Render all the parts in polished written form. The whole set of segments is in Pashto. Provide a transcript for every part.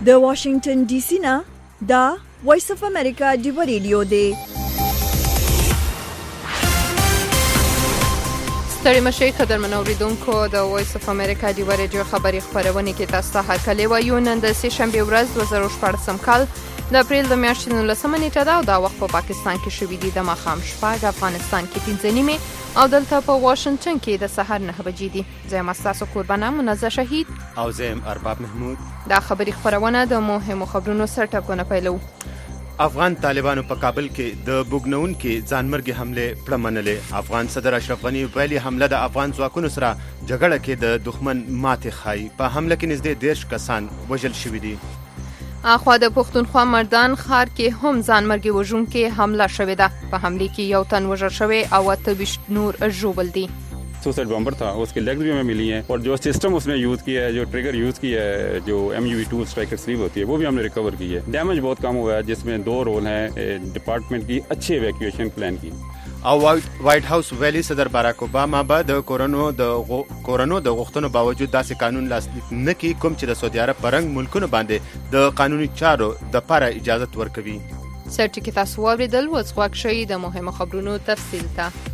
د واشنگټن ډي سي نه دا وایس اف امریکا دی ریډیو دی. ستړي مشئ قدرمن اوریدونکو، د وایس اف امریکا دی ریډیو خبري خبرونه کې تاسو ته هرکلی وایو. نن د سه شنبه ورځ 2014 کال د اپریل د میاشتې 19 نیټه ده او دا وخت په پاکستان کې شوې دي د ماښام شپږ، افغانستان کې 5 نیمه او دلته په واشنگټن کې د سحر 9 بجې دي. زه یم تاسو قربانه منزه شهید او زه یم ارباب محمود. دا خبري خبرونه د مهمو خبرونو سرټکونه پیلو. افغان طالبانو په کابل کې د بوګنون کې ځانمرګي حمله پړمنلې. افغان صدر اشرف غنی ویلي حمله د افغان ځواکونو سره جګړه کې د دښمن ماتې خای. په حمله کې نږدې 10 کسان وژل شوي دي. اخوا د پښتونخوا مردان ښار کې هم ځانمرګي وژونکې حمله شوې ده. په حمله کې یو تن وژل شوی او 28 نور ژوبل دي. Suicide bomber था, उसके लेग्स भी हमें मिली हैं और जो सिस्टम उसने यूज़ किया है, जो ट्रिगर यूज़ किया है, जो MUV-2 स्ट्राइकर स्लीव होती है, वो भी हमने रिकवर की है. डैमेज बहुत कम हुआ है, जिसमें 2 रोल हैं डिपार्टमेंट की अच्छे इवैक्यूएशन प्लान की. او وایټ هاوس ویلي صدر باراک اوباما به د کورونو د غوښتنو باوجود داسې قانون لاسلیک نه کړي کوم چې د سعودي عرب په رنګ ملکونو باندې د قانوني چارو د پاره اجازه ورکوي. سرټکی تاسو واوریدل، اوس غوږ شئ د مهمو خبرونو تفصیل ته.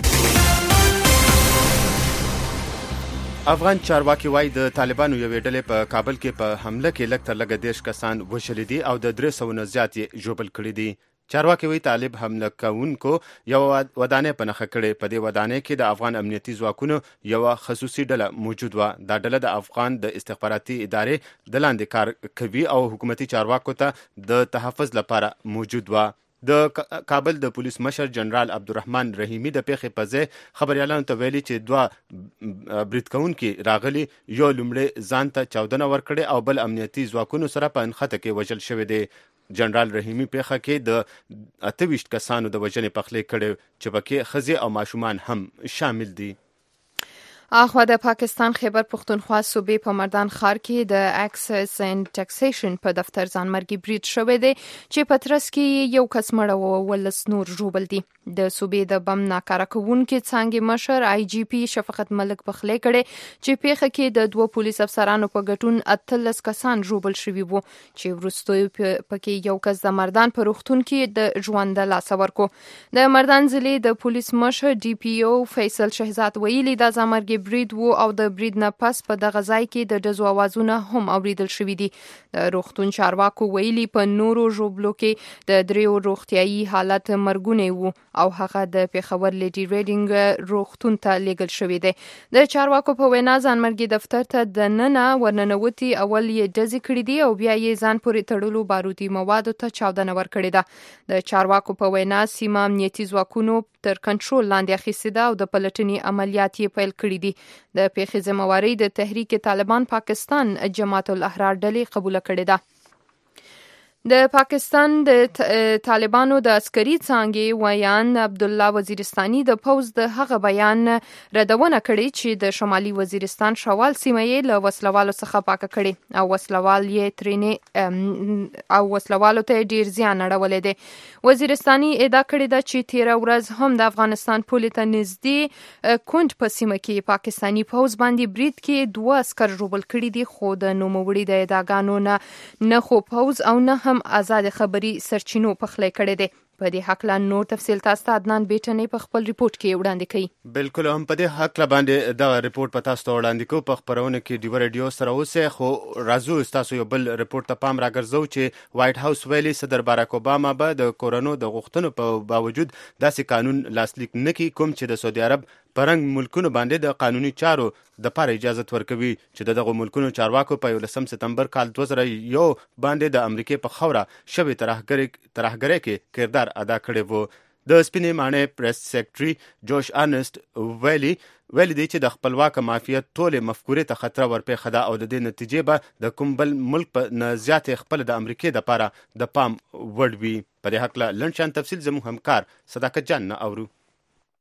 افغان چارواکي وایي د طالبانو یوې ډلې په کابل کې په حمله کې لږ تر لږه 10 کسان وژلي دي او د 300 نه زیات یې ژوبل کړي دي. چارواکي وایي طالب حمله کوونکو یو ودانۍ په نښه کړې. په دې ودانۍ کې د افغان امنیتي ځواکونو یو خصوصي ډله موجود و. دا ډله د افغان د استخباراتي ادارې د لاندې کار کوي او حکومتي چارواکو ته د تحفظ لپاره موجود و. د کابل د پولیس مشر جنرال عبدالرحمن رحیمی د پیښې په ځای خبريالانو ته ویلي چې 2 برید کوونکي راغلي، یو لومړی ځان ته چاودنه ورکړې او بل امنیتي ځواکونو سره په انخته کې وژل شوی دی. جنرال رحیمی پیښه کې د 28 کسانو د وژنې پخلی کړي چې پکې ښځې او ماشومان هم شامل دي. اخوا د پاکستان خیبر پختونخوا صوبې په مردان ښار کې د اکسس اینڈ ټیکسیشن په دفتر ځانمرګي برید شوی دی چې په ترڅ کې یو کس مړ او 19 نور ژوبل دي. د صوبې د بم ناکاره کوونکي څانګې مشر IGP شفقت ملک پخلی کړي چې پیښه کې د 2 پولیس افسرانو په ګډون 18 کسان ژوبل شوي وو چې وروسته پکې یو کس د مردان په روغتون کې د ژوند لاس ورکو. د مردان ضلع د پولیس مشر DPO فیصل شهزاد ویلي د ځانمرګي برید وو او د برید نه پس په دغه ځای کې د ډزو اوازونه هم اوریدل شوي دي. د روغتون چارواکو ویلي په نورو ژوبلو کې د 3 روغتیايي حالت مرګونه وو او هغه د پیښور لیډي ریډینګ روغتون ته لیږل شوی دی. د چارواکو په وینا ځانمرګي دفتر ته د ننه ورننوتي اول یې ډزې کړې دي او بیا یې ځان پورې تړلو بارودي موادو ته چاودنه ورکړې ده. د چارواکو په وینا سیمه امنیتي ځواکونو تر کنټرول لاندې اخیستې ده او د پلټنې عملیات یې پیل کړي دي. د پیښې ذمہواری د تحریک طالبان پاکستان جماعت الاحرار ډلې قبول کړې ده. د پاکستان د طالبانو د عسکري څانګې ویان عبدالله وزیرستاني د پوز د هغه بیان ردونه کړي چې د شمالي وزیرستان شوال سیمه یې له وسلوالو څخه پاکه کړي او وسلوال یې ترېنه او وسلوالو ته ډیر زیان اړولې دي. وزیرستاني ادعا کړې ده چې 13 ورځ هم د افغانستان پولې ته نږدې کونډ په سیمه کې پاکستاني پوز باندې برید کې 2 عسكر ژوبل کړي دي، خو د نوموړي د ادعاګانو نه خو پوز او نه هم آزاد خبري سرچینو پخلی کړي دي. په دې حق لا نور تفصیل تاسو عدنان بیٹنې په خپل ریپورت کې وړاندې کړي. بالکل هم په دې حق لا باندې دا ریپورت په تاسو ته وړاندې کوو په خبرونه کې دی ریډیو سره اوسه. خو راځو تاسو یو بل ریپورت ته پام راګرځو چې وایټ هاوس ویلي صدر باراک اوباما به د کورونو د غوښتنو په باوجود داسې قانون لاسلیک نه کړي کوم چې د سعودي عرب پرنګ ملکونو باندې د قانوني چارو د پاره اجازه ورکوي چې دغه ملکونو چارواکو په 11 سپتمبر کال 2001 باندې د امریکای په خوره شوی ترهګرۍ کې کردار ادا کړی وو. د سپینې مانې پریس سیکریټري جوش ارنست ویلي دی چې د خپلواک مافیا ټول مفکورې ته خطر ورپېښه ده او د دې نتیجې به د کوم بل ملک په نه زیات خپل د امریکای د پاره د پام وړ وي. په دې حق لا لنډ شان تفصیل زموږ همکار صداقت جان نه اورو.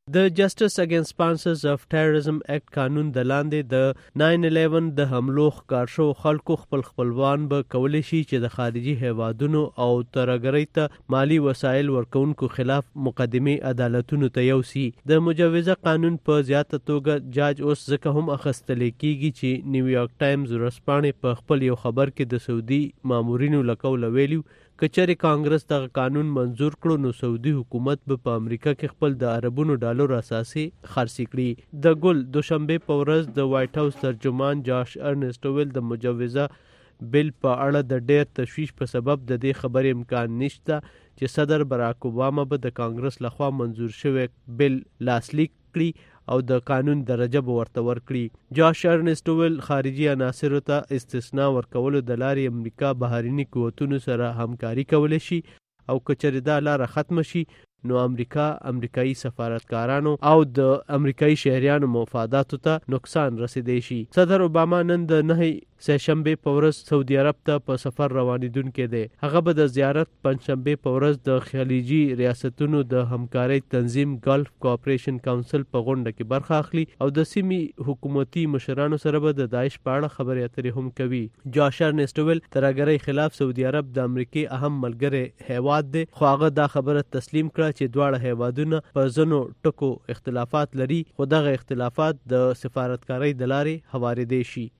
د جسټس اگینست سپانسرز اف ټیرریزم اکټ قانون د لاندې د 9/11 د حملو ښکار شو خلکو خپلوان به کولی شي چې د خارجي هیوادونو او ترهګرۍ ته مالی وسایل ورکونکو خلاف مقدمې عدالتونو ته یوسي. د مجوزه قانون په زیاته توګه جاج اوس ځکه هم اخیستل کیږي چې نیویارک ټایمز ورځپاڼې په خپل یو خبر کې د سعودي مامورینو له قوله ویلي که چېرې کانګرس دغه قانون منظور کړو نو سعودي حکومت به په امریکا کې خپل د اربونو ډالر اساسي خرڅ کړي. د ګل دوشنبه په ورځ د وایټ هاوس ترجمان جاش ارنسټ ویل د مجوزه بل په اړه د ډېر تشویش په سبب د دې خبرې امکان نشته چې صدر براک اوباما به د کانګرس لخوا منظور شوی بل لاسلیک کړي او د قانون درجه به ورته ورکړي. جاش ارنسټ ویل خارجي عناصرو ته استثناء ورکولو د لارې امریکا بهرني قوتونو سره همکاري کولی شي او که چېرې دا لاره ختمه شي نو امریکایي سفارتکارانو او د امریکایي شهریانو مفاداتو ته نقصان رسیدای شي. صدر اوباما نن د 9 سهشنبه په ورځ سعودي عرب ته په سفر روانېدونکی دی. هغه به د زیارت پنجشنبه په ورځ د خلیجي ریاستونو د همکارۍ تنظیم ګلف کوآپریشن کونسل په غونډه کې برخه اخلي او د سیمې حکومتي مشرانو سره به د داعش په اړه خبرې اترې هم کوي. جاش ارنسټ ویل ترهګرۍ خلاف سعودي عرب د امریکای اهم ملګری هیواد دی خو هغه دا خبره تسلیم کړه چې دواړه هیوادونه په ځینو ټکو اختلافات لري خو دغه اختلافات د سفارتکارۍ د لارې هوارېدای شي.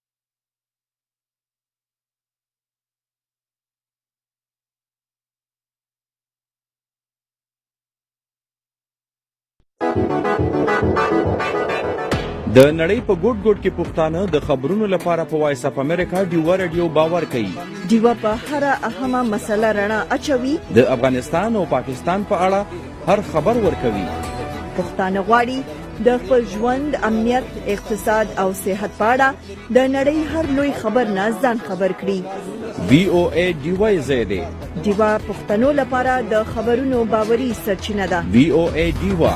د نړۍ په ګوټ ګوټ کې پښتانه د خبرونو لپاره په وایس اف امریکا ډیوا رادیو باور کوي. ډیوا په هر اهمه مسله رڼا اچوي. د افغانستان او پاکستان په اړه هر خبر ورکوي. پښتانه غواړي د خپل ژوند امنیت اقتصاد او صحت په اړه د نړۍ هر لوی خبر نه ځان خبر کړي. VOA ډیوا زیاده ډیوا پښتنو لپاره د خبرونو باوري سرچینه ده. VOA ډیوا.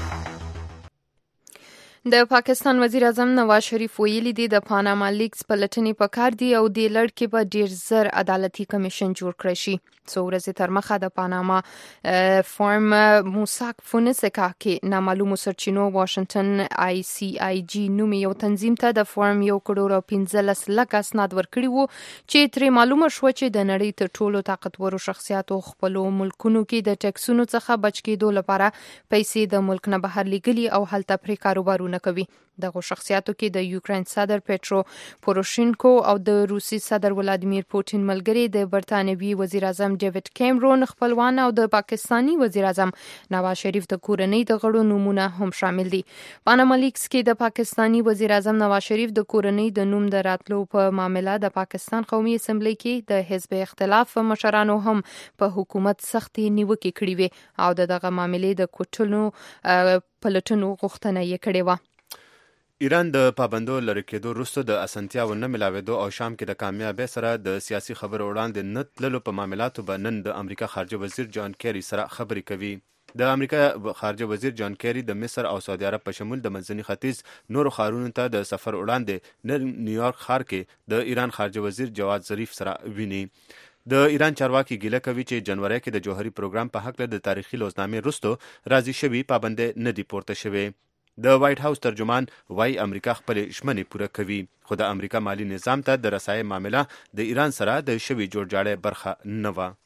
د پاکستان وزیر اعظم نواز شریف ویلي دی د پاناما لیکس پلټنې پکار دي او د لړ کې به ډیر زر عدالتي کمیشن جوړ کړی شي. څو ورځې تر مخه د پاناما فارم موساک فونسکا کې نامعلومو سرچینو واشنگټن ICIG نومي یو تنظیم ته د فارم 1.15 لک اسناد ورکړي وو چې ترې معلومه شو چې د نړۍ تر ټولو طاقتورو شخصیاتو خپل ملکونو کې د ټیکسونو څخه بچ کېدو لپاره پیسې د ملک نه بهر لیږلي او هلته پرې کاروبارونه کوي. دغه شخصیاتو کې د یوکرين صدر پیټرو پوروشینکو او د روسي صدر ولادیمیر پوتین ملګری د برتانوي وزیر اعظم ډیوډ کیمرون خپلوان او د پاکستانی وزیر اعظم نواز شریف د کورنۍ د غړو نومونه هم شامل دي. پاناما لیکس کې د پاکستانی وزیر اعظم نواز شریف د کورنۍ د نوم د راتلو په معاملې د پاکستان قومي اسمبلی کې د حزب اختلاف مشرانو هم په حکومت سختي نیوکې کړې وي او دغه معاملې د کوټلو پلټنو غوښتنه یې کړې و. ایران د پابندو لرې کېدو وروسته د اسانتیاوو نه ملاوېدو او شام کې د کامیابۍ سره د سیاسي خبرو وړاندې نه تللو په معاملاتو به نن د امریکا خارجه وزیر جان کیری سره خبرې کوي. د امریکا خارجه وزیر جان کیری د مصر او سعودي عرب په شمول د منځني ختیځ نورو ښارونو ته د سفر وړاندې نن نیویارک ښار کې د ایران خارجه وزیر جواد ظریف سره ویني. د ایران چارواکي ګیله کوي چې جنوري کې د جوهري پروګرام په حق د تاریخي لوزنامې وروسته راضي شوي پابندۍ نه دي پورته شوي. د وایټ هاوس ترجمان وايي امریکا خپل ژمنې پوره کوي خو د امریکا مالی نظام ته د رسایي معامله د ایران سره د شوي جوړجاړي برخه نه و.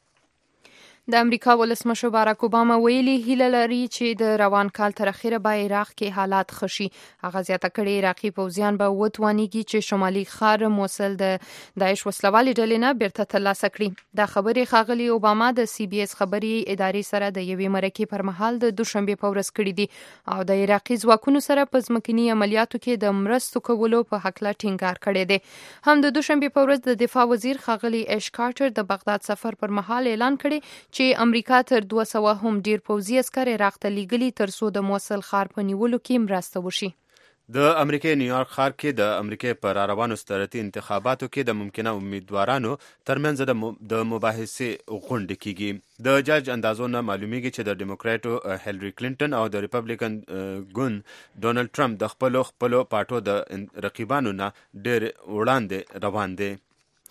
د امریکا ولسمشر باراک اوباما ویلي هیله لري چې د روان کال تر اخره به عراق کې حالات ښه شي. هغه زیاته کړې عراقي پوځیان به وتوانیږي چې شمالي ښار موصل د داعش وسلوالې ډلې نه بیرته ترلاسه کړي. دا خبرې ښاغلي اوباما د CBS خبري ادارې سره د یوې مرکې پر مهال د دوشنبه په ورځ کړې دي او د عراقي ځواکونو سره په ځمکني عملیاتو کې د مرستو کولو په حق لا ټینګار کړی دی. هم د دوشنبه په ورځ د دفاع وزیر ښاغلي ایش کارټر د بغداد سفر پر مهال اعلان کړی چې امریکا تر 200 هم ډیر پوځي عسکر عراق ته لیږلي ترڅو د موصل ښار په نیولو کې مرسته وشي. د امریکای نیویارک ښار کې د امریکای پر روانو صدارتي انتخاباتو کې د ممکنه امیدوارانو ترمنځ د مباحثې غونډې کیږي. د جج اندازو نه معلومیږي چې د ډیموکراټو هیلری کلینټن او د ریپبلیکن ګوند ډونالد ټرمپ د خپل پاټو د رقیبانو نه ډیر وړاندې روان دي.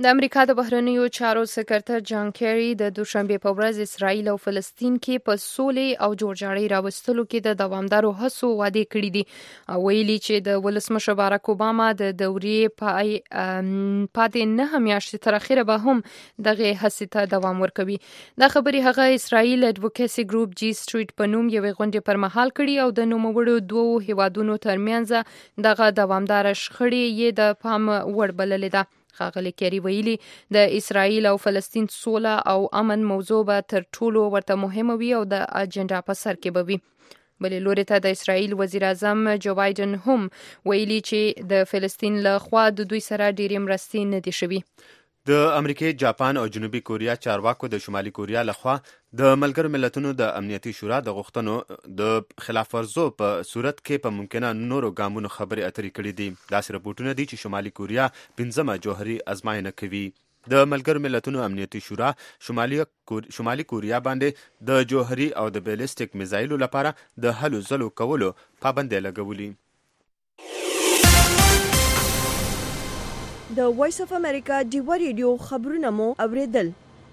د امریکا د بهرنیو چارو سکرټر جان کیری د دوشنبه په ورځ اسرائیل او فلسطین کې په سولې او جوړجاړي راوستلو کې د دوامدارو هڅو وعده کړې دي او ویلي چې د ولسمشر باراک اوباما د دورې پاتې 9 میاشتې تر اخره به هم دغه هڅې ته دوام ورکوي. دا خبرې هغه اسرائیل اډوکیسي ګروپ جی سټریټ په نوم یوې غونډې پر مهال کړي او د نوموړو دوه هیوادونو ترمنځ دغه دوامدار شخړې یې د پام وړ بللې ده. ښاغلي کیری ویلي د اسرائیل او فلسطین سوله او امن موضوع به تر ټولو ورته مهمه وي او د اجنډا په سر کې به وي. بلې لوري ته د اسرائیل وزیر اعظم جو بایدن هم ویلي چې د فلسطین له خوا د دوی سره ډېرې مرستې نه دي شوي. د امریکای، جاپان او جنوبي کوریا چارواکو د شمالي کوریا لخوا د ملګرو ملتونو د امنیتي شورا د غوښتنو د خلاف ورزو په صورت کې په ممکنه نورو ګامونو خبرې اترې کړې دي. داسې رپورټونه دي چې شمالي کوریا 15مه جوهري ازموینه کوي. د ملګرو ملتونو امنیتي شورا شمالي کوریا باندې د جوهري او د بیلستیک میزایلو لپاره د هلو ځلو کولو پابندۍ لګولې. د وایس اف امریکا ډیوا ریډیو خبرونه مو اوریدل.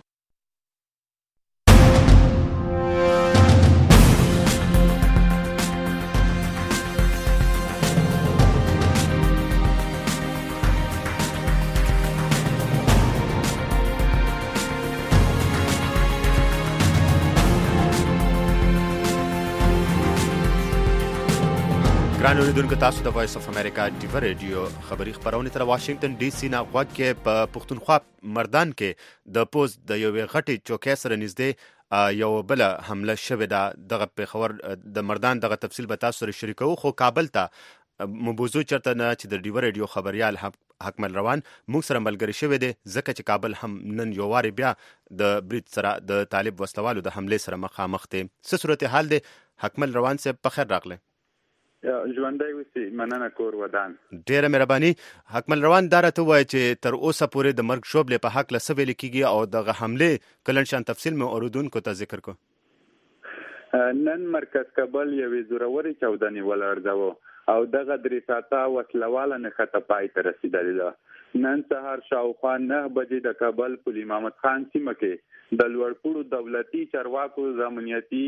ګران اوریدونکو، تاسو د وایس اف امریکا ډیوا ریډیو خبری خبرونه تر واشنگټن ډي سي نه غوږ کې په پښتونخوا مردان کې د پوز د یوې غټې چوکۍ سره نږدې یو بل حمله شوې ده. دغه پیښور د مردان دغه تفصیل به تاسو سره شریکو. خو کابل ته مبوزو چرته نه چې د ډیوا ریډیو خبريال حکمل روان موږ سره ملګری شوی دی، ځکه چې کابل هم نن یو واری بیا د برید سره د طالب وسلوالو د حمله سره مخامخ دی. څه صورتحال دی حکمل روان صاحب؟ په خیر راغله. ژوندۍ اوسئ، مننه. کور ودان. ډیره مهرباني. حکمل روان دا راته وایي چې تر اوسه پورې د مرګ شوبلې په حق له څه ویل کېږي او دغه حملې کلن شان تفصیل مې اوریدونکو ته ذکر کو. نن مرکز کابل یوې زورورې چاودنې ولړزاوه او دغه درې ساعته وسلواله نښته پای ته رسېدلې ده. نن سهار شاوخوا 9 بجې د کابل پل امامت خان سیمه کې د لوړپوړو دولتي چارواکو د امنیتي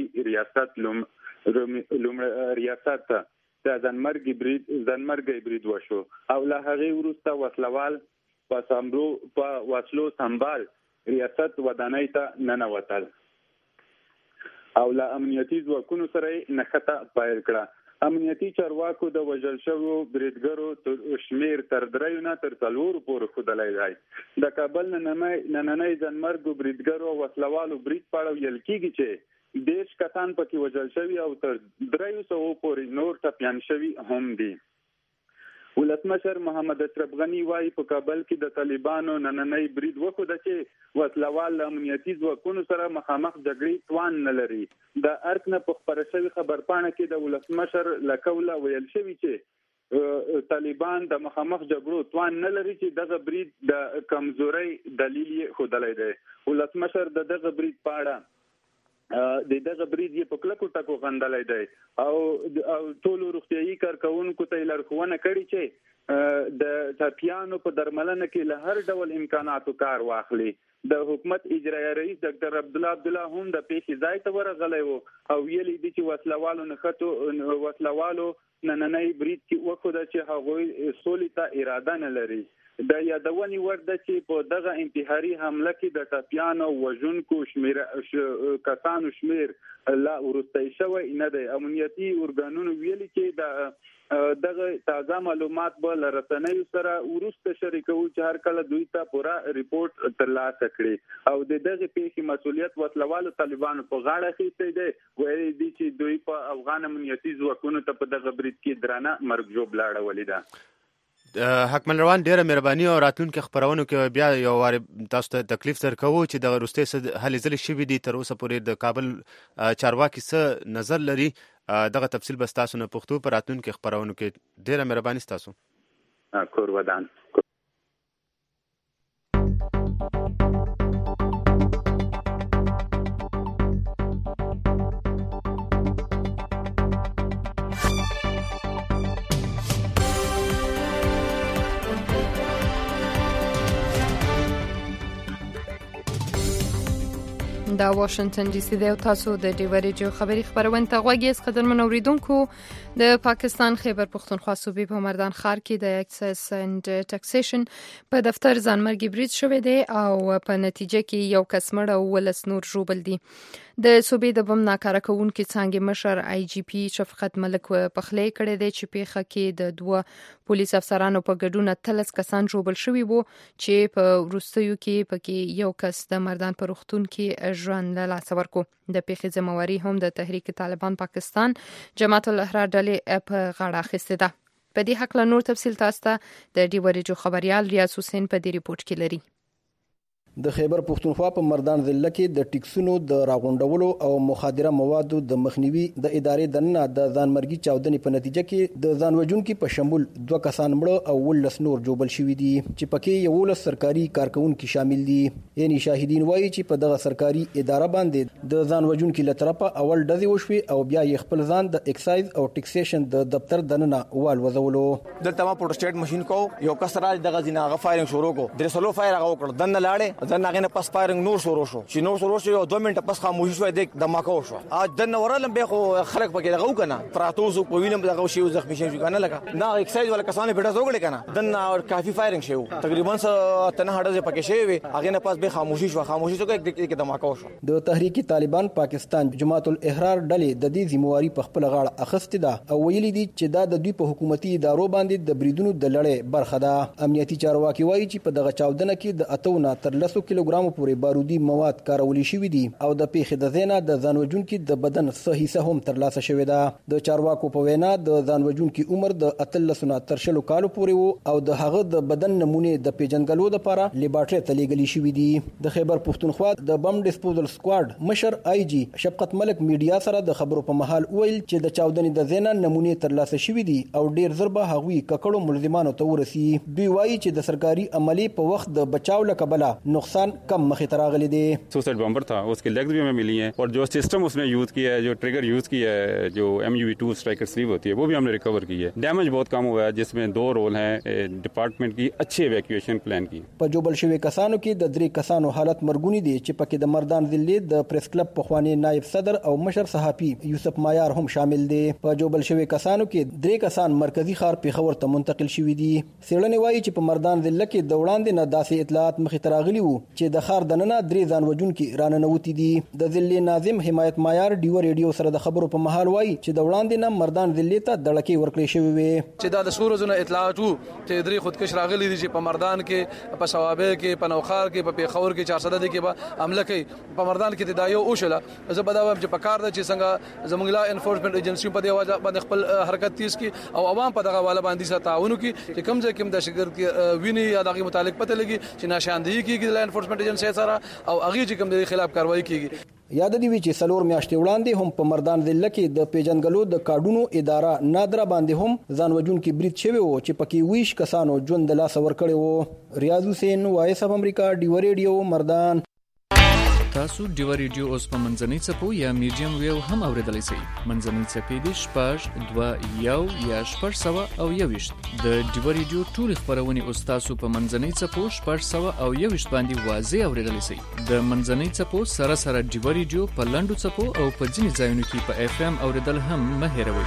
ریاست د ځانمرګي برید وشو او له هغې وروسته وسلوال په وسلو سنبال ریاست ودانۍ ته ننوتل او له امنیتي ځواکونو سره نښته پیل کړه. امنیتي چارواکو د وژل شویو بریدګرو شمیر تر 3 نه تر 4 پورې ښودلی دی. د کابل نننۍ ځانمرګو بریدګرو وسلوالو برید په اړه ویل کېږي چې 10 کسان پکې وژل شوي او تر 300 پورې نور ټپیان شوي هم دي. ولسمشر محمد اشرف غنی وايي په کابل کې د طالبانو نننۍ برید وکړه چې وسلوال له امنیتي ځواکونو سره مخامخ جګړې توان نه لري. د ارک نه په خبره شوي خبرپاڼه کې د ولسمشر له قوله ویل شوي چې طالبان د مخامخ جګړو توان نه لري چې دغه برید د کمزورۍ دلیل یې ښودلی دی. ولسمشر دغه برید په اړه دغه برید یې په کلکو ټکو غندلی دی او ټولو روغتیایي کارکوونکو ته یې لارښوونه کړې چې د ټپیانو په درملنه کې له هر ډول امکاناتو کار واخلي. د حکومت اجرایي رئیس ډاکټر عبدالله هم د پیښې ځای ته ورغلی و او ویلي دي چې وسلوالو نننۍ برید کې وښوده چې هغوی سولې ته اراده نه لري. د یادونې وړ ده چې په دغه انتحاري حمله کې د ټپیانو وژونکو کسانو شمیر لا وروستی شوی نه دی. امنیتي ارګانونو ویلي چې دغه تازه معلومات به له رسنیو سره وروسته شریکوي چې هر کله دوی ته پوره ریپورت ترلاسه کړي او د دغه پیښې مسؤلیت وسلوالو طالبانو په غاړه اخیستی دی. ویلي دي چې دوی په افغان امنیتي ځواکونو ته په دغه برید کې درانه مرګ ژوبله اړولې ده. حکمل روان ډیره مهرباني او راتلونکي خبرونو کې بیا یو واری تاسو ته تکلیف درکوو چې د وروستي هلې ځلې شوي دي تر اوسه پورې د کابل چارواکي څه نظر لري. دغه تفصیل به تاسو نه پښتو په راتلونکي خبرونو کې. ډیره مهرباني ستاسو. کور ودان. دا واشنگټن ډي سي دی او تاسو د ډیو ریډیو خبری خبرونه ته غوږی قدرمن اوریدونکو د پاکستان خیبر پختونخوا صوبې په مردان ښار کې د اکسس اند ټیکسیشن په دفتر ځانمرګي برید شوې دی او په نتیجه کې یو کس مړ او ولس نور ژوبل دي. د صوبې د بم ناکاره کوونکو څنګه مشر آی جی پی شفقت ملک پخلی کړی دی چې پیښه کې د دوه پولیس افسرانو په ګډون 13 کسان ژوبل شوي وو چې په وروستیو کې پکې یو کس د مردان په روغتون کې ژوند له لاسه ورکړ. د پیښې ذمہواری هم د تحریک طالبان پاکستان جماعت الاحرار ډلې په غاړه اخیستې ده. په دې حق له نور تفصیل تاسو ته د ډیو ریډیو خبريال ریاض حسین په دې ریپورت کې لري. د خیبر پختونخوا په مردان ضلع کې د ټیکسونو د راغونډولو او مخدره موادو د مخنیوي د ادارې دننه د ځانمرګي چاودنې په نتیجه کې د ځانوژونکو په شمول 2 کسان مړه او 19 نور جوبل شوي دي چې پکې 11 سرکاري کارکونکو شامل دي. یعنی شاهدین وایي چې په دغه سرکاري اداره باندې د ځانوژونکو له طرفه اول ډزې وشوي او بیا یې خپل ځان د ایکسایز او ټیکسیشن د دفتر دننه وال وزولو. دلته ما پروټسټیټ ماشين کو یو کس راځي دغه ځیناغه فایرینګ شروع کو درسلو فایر هغه وکړ دنه لاړې ځنه هغه پس فایرینګ نور شروع شو چې نور شروع شو 2 منټه پس خاموشي شو د دماکو شو اج دنه ورالم به خو خلک پکې دغه وکنه پراتوزو په وینم دغه شی زخمی شي کنه لکه نه ایکسایز ولا کسانه بیٹا زوګړي کنه دنه کافي فایرینګ شو تقریبا تنه هډه پکې شي وي هغه نه پس به خاموشي شو کې دماکو شو. د تحریک طالبان پاکستان جماعت الاحرار ډلې د دې ذمہواری په خپل غاړه اخیستې ده او ویلي دي چې دا د دوی په حکومتي ادارو باندې د بریدونو د لړۍ برخه ده. امنیتي چارواکي وایي چې په دغه چاودنه کې د 8 نه تر 10 کیلوګرام پورې بارودي مواد کارول شوي دي او د پیښې د زینا د ځانوژونکو د بدن صحیح هم ترلاسه شوې ده. د چارواکو په وینا د ځانوژونکو عمر د 13 نه تر 20 کالو پورې وو او د هغه د بدن نمونه د پیژنګلو لپاره لیبارټري ته لیږلي شوې دي. د خیبر پختونخوا د بم ډیسپوزل سکواډ مشر آی جی شفقت ملک میډیا سره د خبرو په محل ویل چې د چاودنې د زینا نمونه ترلاسه شوې دي او ډیر ضربه هغوی ککړو ملزمانو ته ورسي. دوی وایي چې د سرکاري عملی په وخت د بچاو لکبله نقصان کم مخې ته راغلی دی. सुसाइड बम्बर था उसके लेग्स भी हमें मिली हैं और जो सिस्टम उसने यूज़ किया है जो ट्रिगर यूज़ किया है जो MUV2 स्ट्राइकर स्लीव होती है वो भी हमने रिकवर की है. डैमेज बहुत कम हुआ है जिसमें 2 रोल हैं डिपार्टमेंट की अच्छी इवैक्यूएशन प्लान की. په جوبل شوی کسانو کې د 3 کسانو حالت مرګونی دي چې پکې د مردان ضلع د پریس کلب پخوانی نائب صدر او مشر صحافي یوسف مایار هم شامل دي. په جوبل شوی کسانو کې 3 کسان مرکزی ښار پیښور ته منتقل شوي دي. سیړنې وایي چې په مردان ضلع کې د وړاندې نه داسې اطلاعات مخې ته راغلي وو چې د ښار دننه 3 ځانوژونکي راننوتی دي. د ضلع ناظم حمایت مایار ډیو ریډیو سره د خبرو په محل وایي چې د وړاندې نه مردان ضلع ته دړکې ورکړې شوې وي چې دا د سورزونه اطلاعات وو چې 3 خودکش راغلي دي چې په مردان کې په ثوابه کې په نوخار کې په پیښور کې 400 دي کې به عمله کوي په مردان کې تدایو اوشله زبدا چې په کار د چې څنګه زمونږ لا انفورسمنت ایجنسی په دی واجب باندې خپل حرکت تیز کی او عوام په دغه والا باندې سره تعاون کی چې کوم ځای کې د شګر کې ویني یا دغه متعلق پته لګي چې ناشاندهي کیږي د انفورسمنت ایجنسی سره او هغه چې کوم د خلاف کاروایی کیږي. یاد دی چې سلور میاشتې وړاندې هم په مردان ضلع کې د پیژنګلو د کارډونو اداره نادره باندې هم ځانوژونکو برید شوی وو چې پکې 20 کسانو ژوند د لاسه ورکړی وو. ریاض حسین وایس اف امریکا ډیو ریډیو مردان. تاسو ډیو ریډیو اوس په منځنۍ څپو یا میډیم ویو هم اوریدلای شئ. منځنۍ څپې د شپږ 2 یو یا 600 او 21 د ډیو ریډیو ټول خبرونه اوس تاسو په منځنۍ څپو 600 او 21 باندې واضح اوریدلای شئ. د منځنۍ څپو سره سره ډیو ریډیو په لندو څپو او په ځینې ځایونو کې په FM اوریدل هم مه هېروئ.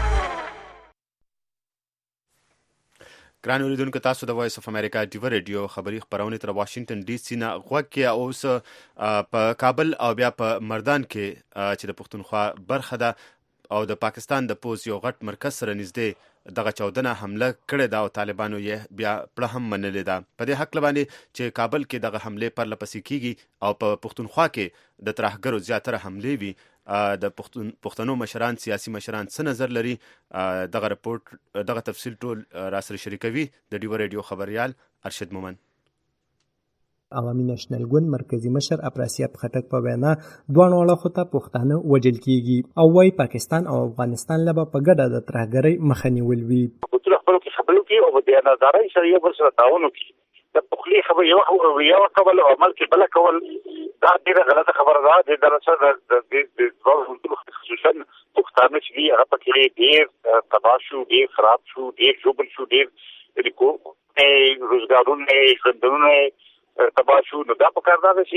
ګران اوریدونکو تاسو د وایس اف امریکا ډیو ریډیو خبری خبرونه تر واشنگټن ډي سي نه غوږ کې اوس په کابل او بیا په مردان کې چې د پښتونخوا برخه ده او د پاکستان د پوز یو غټ مرکز سره نږدې دغه چاودنه حمله کړې ده او طالبانو یې بیا پړه هم منلې ده. په دې حق باندې چې کابل کې دغه حمله پر لپسې کیږي او په پښتونخوا کې د ترهګرو زیاتره حمله وي د پښتنو مشران سیاسي مشران څه نظر لري دغه رپورت دغه تفصیل ټول را سره شریکوي د ډیو ریډیو خبريال ارشد مومن. عوامي نېشنل ګوند مرکزی مشر افراسیاب خټک په وینا دوه اړخو ته پښتانه وجل کیږي او وايي پاکستان او افغانستان لپاره په ګډه د ترهګرۍ مخه نیول وی. په ټول خپل کې خبرو کې او د نظاري شریعه پر سره تعاون کوي. د پخلی خبر یو قبل عمل کې بل کول دا ډیره غلطه خبره ده. د درسه د خصوصا پښتانه چې هغه پکې ډیر تباشو ډیر خراب شو ډیر جوبل شو ډیر د کو روزګارونه ژوندونه تباشو نو دا په کار ده چې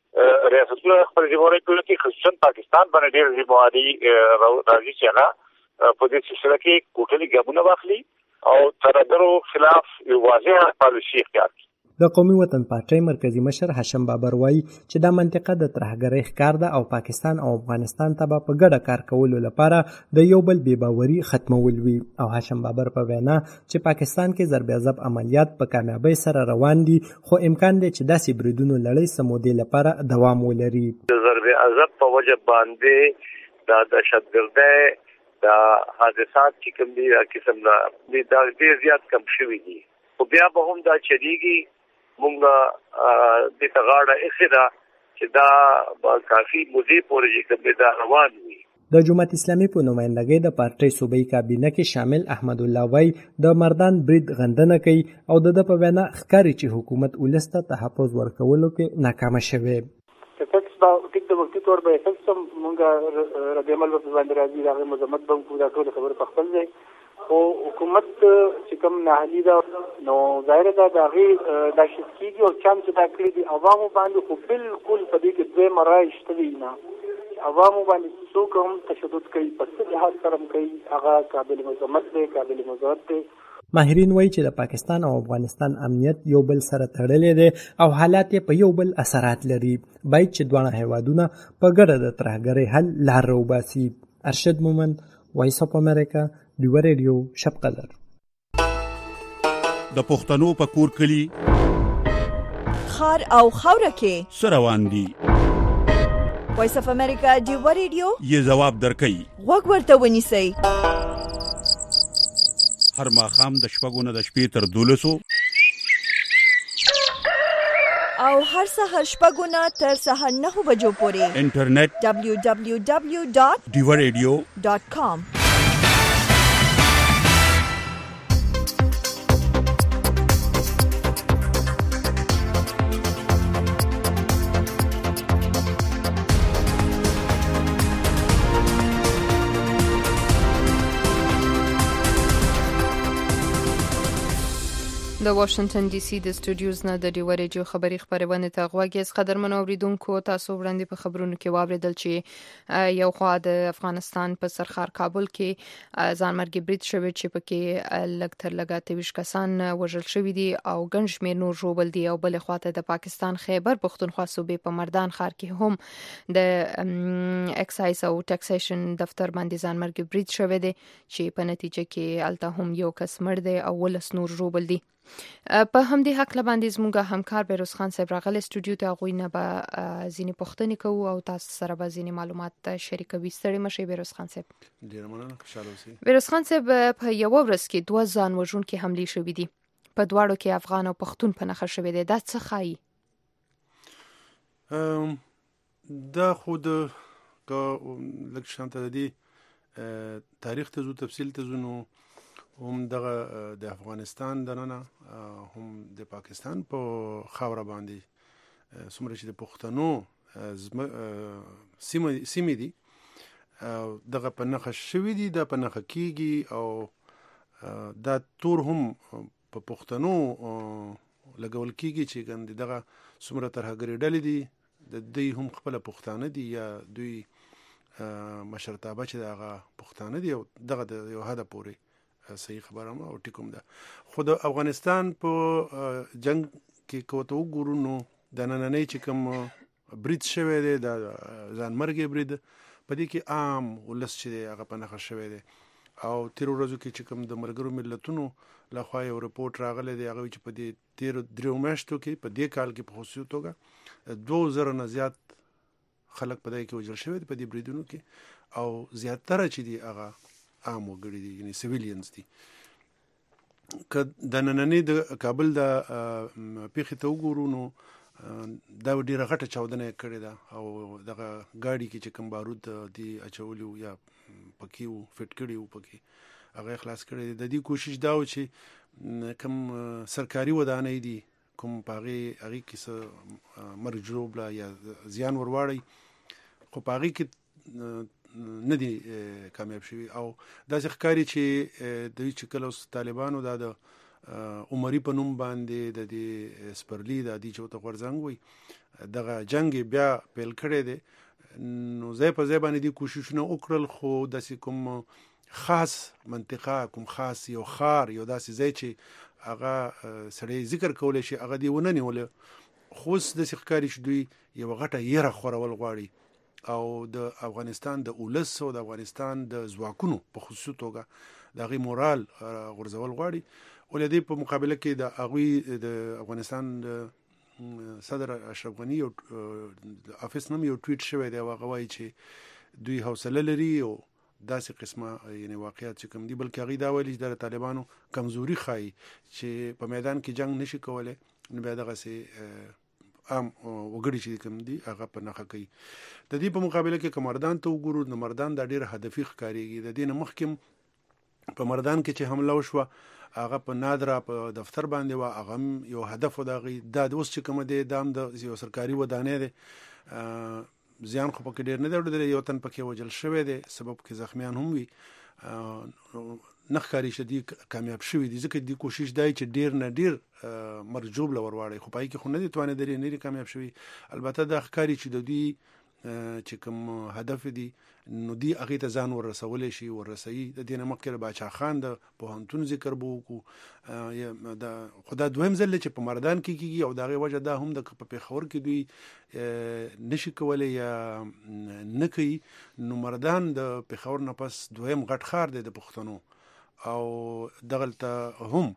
ریاستونه خپل ذمہواری کوي چې خصوصا پاکستان باندې ډېر ذمہواری راځي چې هغه په دې سلسله کې کوټلي ګامونه واخلي او ترهګرو خلاف یو واضح پالیسي اختیار کړي. د قومي وطن پارټۍ مرکزی مشر هاشم بابر وایي چې دا منطقه د ترهګرۍ ښکار ده او پاکستان او افغانستان ته به په ګډه کار کولو لپاره د یو بل بې باوري ختمول وي. او هاشم بابر په وینا چې پاکستان کې ضرب عضب عملیات په کامیابۍ سره روان دي خو امکان دی چې داسې بریدونو لړۍ سمودې لپاره دوام ولري. د ضرب عضب په وجه باندې د دهشتګردۍ د حادثات چې کوم دي قسم دا ډېر زیات کم شوي دي خو بیا به هم دا چلیږي. مونږ د تغاړه اخدا چې دا کافي مودې پورې کوم دا روان وي. د جماعت اسلامي په نمائندګۍ د پارټۍ صوبایي کابینه کې شامل احمد الله وای د مردان برید غندنه کوي او د په وینا ښکاري چې حکومت ولسته تحفظ ورکولو کې ناکامه شوه. ټیکس با ټیک د وختي تور به افکسم مونږه ردعمل په باندې راځي دا مزمت به په دا ټول خبر په خپل ځای او حکومت چې کوم ناهلی دا نو ظاهر ده د هغې دا شکیږي او چانس دا کړی دي عوامو باندې خو بالکل په دې کې دوی مرای شته وي نه عوامو باندې څوک هم تشدد کوي په څه لحاظ سره کوي هغه قابل مذمت دی قابل مذمت دی. ماهرین وایي چې د پاکستان او افغانستان امنیت یو بل سره تړلې دي او حالات په یو بل اثرات لري. باید چې دواړه هیوادونه په ګډه د ترهګرۍ حل لار راوباسي. ارشد مومن، وایس اف امریکا، ډیو ریډیو شب قدر. د پښتنو په کور کلی خار او خوره کې سروان دي. وایس اف امریکا ډیو ریډیو یې جواب درکړي. وګ ورته ونیسئ. هر ماښام د شپږو نه د شپې تر 12 او هر سهار شپږو نه تر سهار 9 بجو پورې انټرنیټ www.diwaradio.com. د واشنگټن ډي سي د سټوډیوز نه د ډیو ریډیو خبري خبرونه ته غوږی قدرمن اوریدونکو تاسو وړاندې په خبرونو کې واوریدل چې یو خوا د افغانستان په سرخار کابل کې ځانمرګي برید شوی چې پکې لږ تر لږه 23 کسان وژل شوی دي او ګڼ شمېر نور ژوبل دي او بل خوا ته د پاکستان خیبر پختونخوا صوبې په مردان ښار کې هم د ایکسایز او ټیکسیشن دفتر باندې ځانمرګي برید شوی دی چې په نتیجه کې الته هم یو کس مړ دی او ولس نور ژوبل دي. په همدې حق لباندې زموږ همکار بیروز خان صاحب راغلی سټوډیو ته غوښنه به ځینې پوښتنې کوو او تاسو سره به ځینې معلومات شریکوي. ستړي مشي بیروز خان صاحب. ډیر مننه، خوشاله اوسئ. بیروز خان صاحب په یو ورځ کې 2 ځان وژونکي حملې شوې دي په دواړو کې افغان او پښتون په نخښه شوې دي. دا څه ښایي؟ دا خود که لکه شانته دي تاریخ ته زو تفصیل ته زو هم دغه د افغانستان دننه هم د پاکستان په خاور باندې څومره چې د پښتنو سیمې دي دغه په نخښه شوې دي د په نخښه کېږي او دا تور هم په پښتنو لګول کېږي چې ګند دغه څومره ترهګري ډلې دي د دوی هم خپل پښتانه دي یا دوی مشرتابه چې دغه پښتانه دي او دغه د یو حد پورې صحیح خبره او ټیکوم ده. خو د افغانستان په جنگ کې کوته وګورو نو د نننۍ چې کوم برید شوی دی د ځانمرګي برید په دې کې عام ولس چې هغه په نخښه شوی دی او تیر ورځو کې چې کوم د ملګرو ملتونو لخوا یو رپورټ راغلی دی هغه چې په دې تیر 3 میاشتو کې په دې کال کې په خصوصي توګه 2000 نه زیات خلک په دې کې وژل شوی دي په دې بریدونو کې او زیاتره چې دی هغه عام وګړي دي یعنی سیویلینز دي. که د نننۍ د کابل د پیښې ته وګورو نو دا ډیره غټه چاودنه کړې ده او دغه ګاډي کې چې کوم بارود دی اچولیو یا پکې وو فټ کړي وو پکې هغه خلاص کړي. د دې کوشش دا و چې کوم سرکاري ودانۍ دي کوم پاغي هغه کې مرجوب لا یا زیان ورواړي خو پاغي کې نه دي کامیاب شوي او داسې ښکاري چې دوی چې کله اوس طالبانو دا د عمري په نوم باندې د دې سپرلی د دې چوته غورځنګ وي دغه جنگ بیا پیل کړی دی نو ځای په ځای باندې دې کوششونه وکړل خو داسې کوم خاص منطقه کوم خاص یو خار یو داسې ځای چې هغه سړی ذکر کولی شي هغه دې ونه نیولی خو اوس داسې ښکاري چې دوی یوه غټه یره خورول غواړي او د افغانستان د اولس او د افغانستان د ځواکونو په خصوصي توګه د هغې مورال غورځول غواړي ولې دې په مقابله کې د هغوی د افغانستان د صدر اشرف غني یو افیس نوم یو ټویټ شوی دی او هغه وایي چې دوی حوصله لري او داسې قسمه یعنی واقعیت چې کوم دي بلکې هغوی دا ویلي چې د طالبانو کمزوري ښایي چې په میدان کې جنگ نشي کولی نو بیا دغسې عام وګړي چې کوم دي هغه په نخښه کوي د دې په مقابله کې که مردان ته وګورو نو مردان دا ډېر هدفي ښکارېږي د دې نه مخکې په مردان کې چې حمله وشوه هغه په نادره په دفتر باندې وه هغه هم یو هدف و د هغې دا اوس چې کومه دی دا هم د یو سرکاري ودانۍ دی زیان خو پکې ډېر نه دی اورېدلی یو تن پکې وژل شوی دی سبب کې زخمیان هم وي نه ښکاري چې دوی کامیاب شوي دي ځکه دې کوشش دی چې ډېر نه ډېر مرګ ژوبله ور واړوي خو په هغې کې خو نه دي توانېدلي نه دي کامیاب شوي البته دا ښکاري چې د دوی چې کوم هدف دي نو دوی هغې ته ځان ورسولی شي ورسوي د دې نه مخکې باچا خان د پوهنتون ذکر به وکړو خو دا دویم ځل دی چې په مردان کې کېږي او د هغې وجه دا هم د په پېښور کې دوی نشي کولی یا نه کوي نو مردان د پېښور نه پس دویم غټ ښار دی د پښتنو او دغلته هم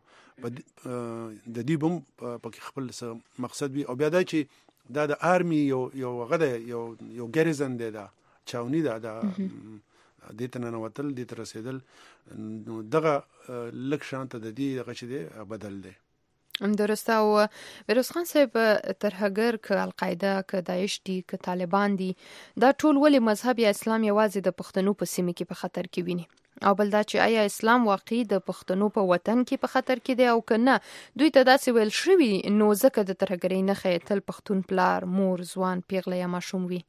د دې بم پکې خپل مقصد وي او بیا دا چې دا د آرمي یو هغه دی یو ګریزن دی دا چاوني ده د دې ته ننوتل دې ته رسېدل نو دغه لږ شانته د دې دغه چې دی بدل دی درسته او فیروز خان صاحب ترهګر که القاعده که داعش دي که طالبان دي دا ټول ولې مذهب یا اسلام یوازې د پښتنو په سیمه کې په خطر کې ویني او بل دا چې آیا اسلام واقعي د پښتنو په وطن کې په خطر کې دی او که نه دوی ته داسې ویل شوي نو ځکه د ترهګرۍ نښې تل پښتون پلار مور ځوان پیغله یا ماشوم وي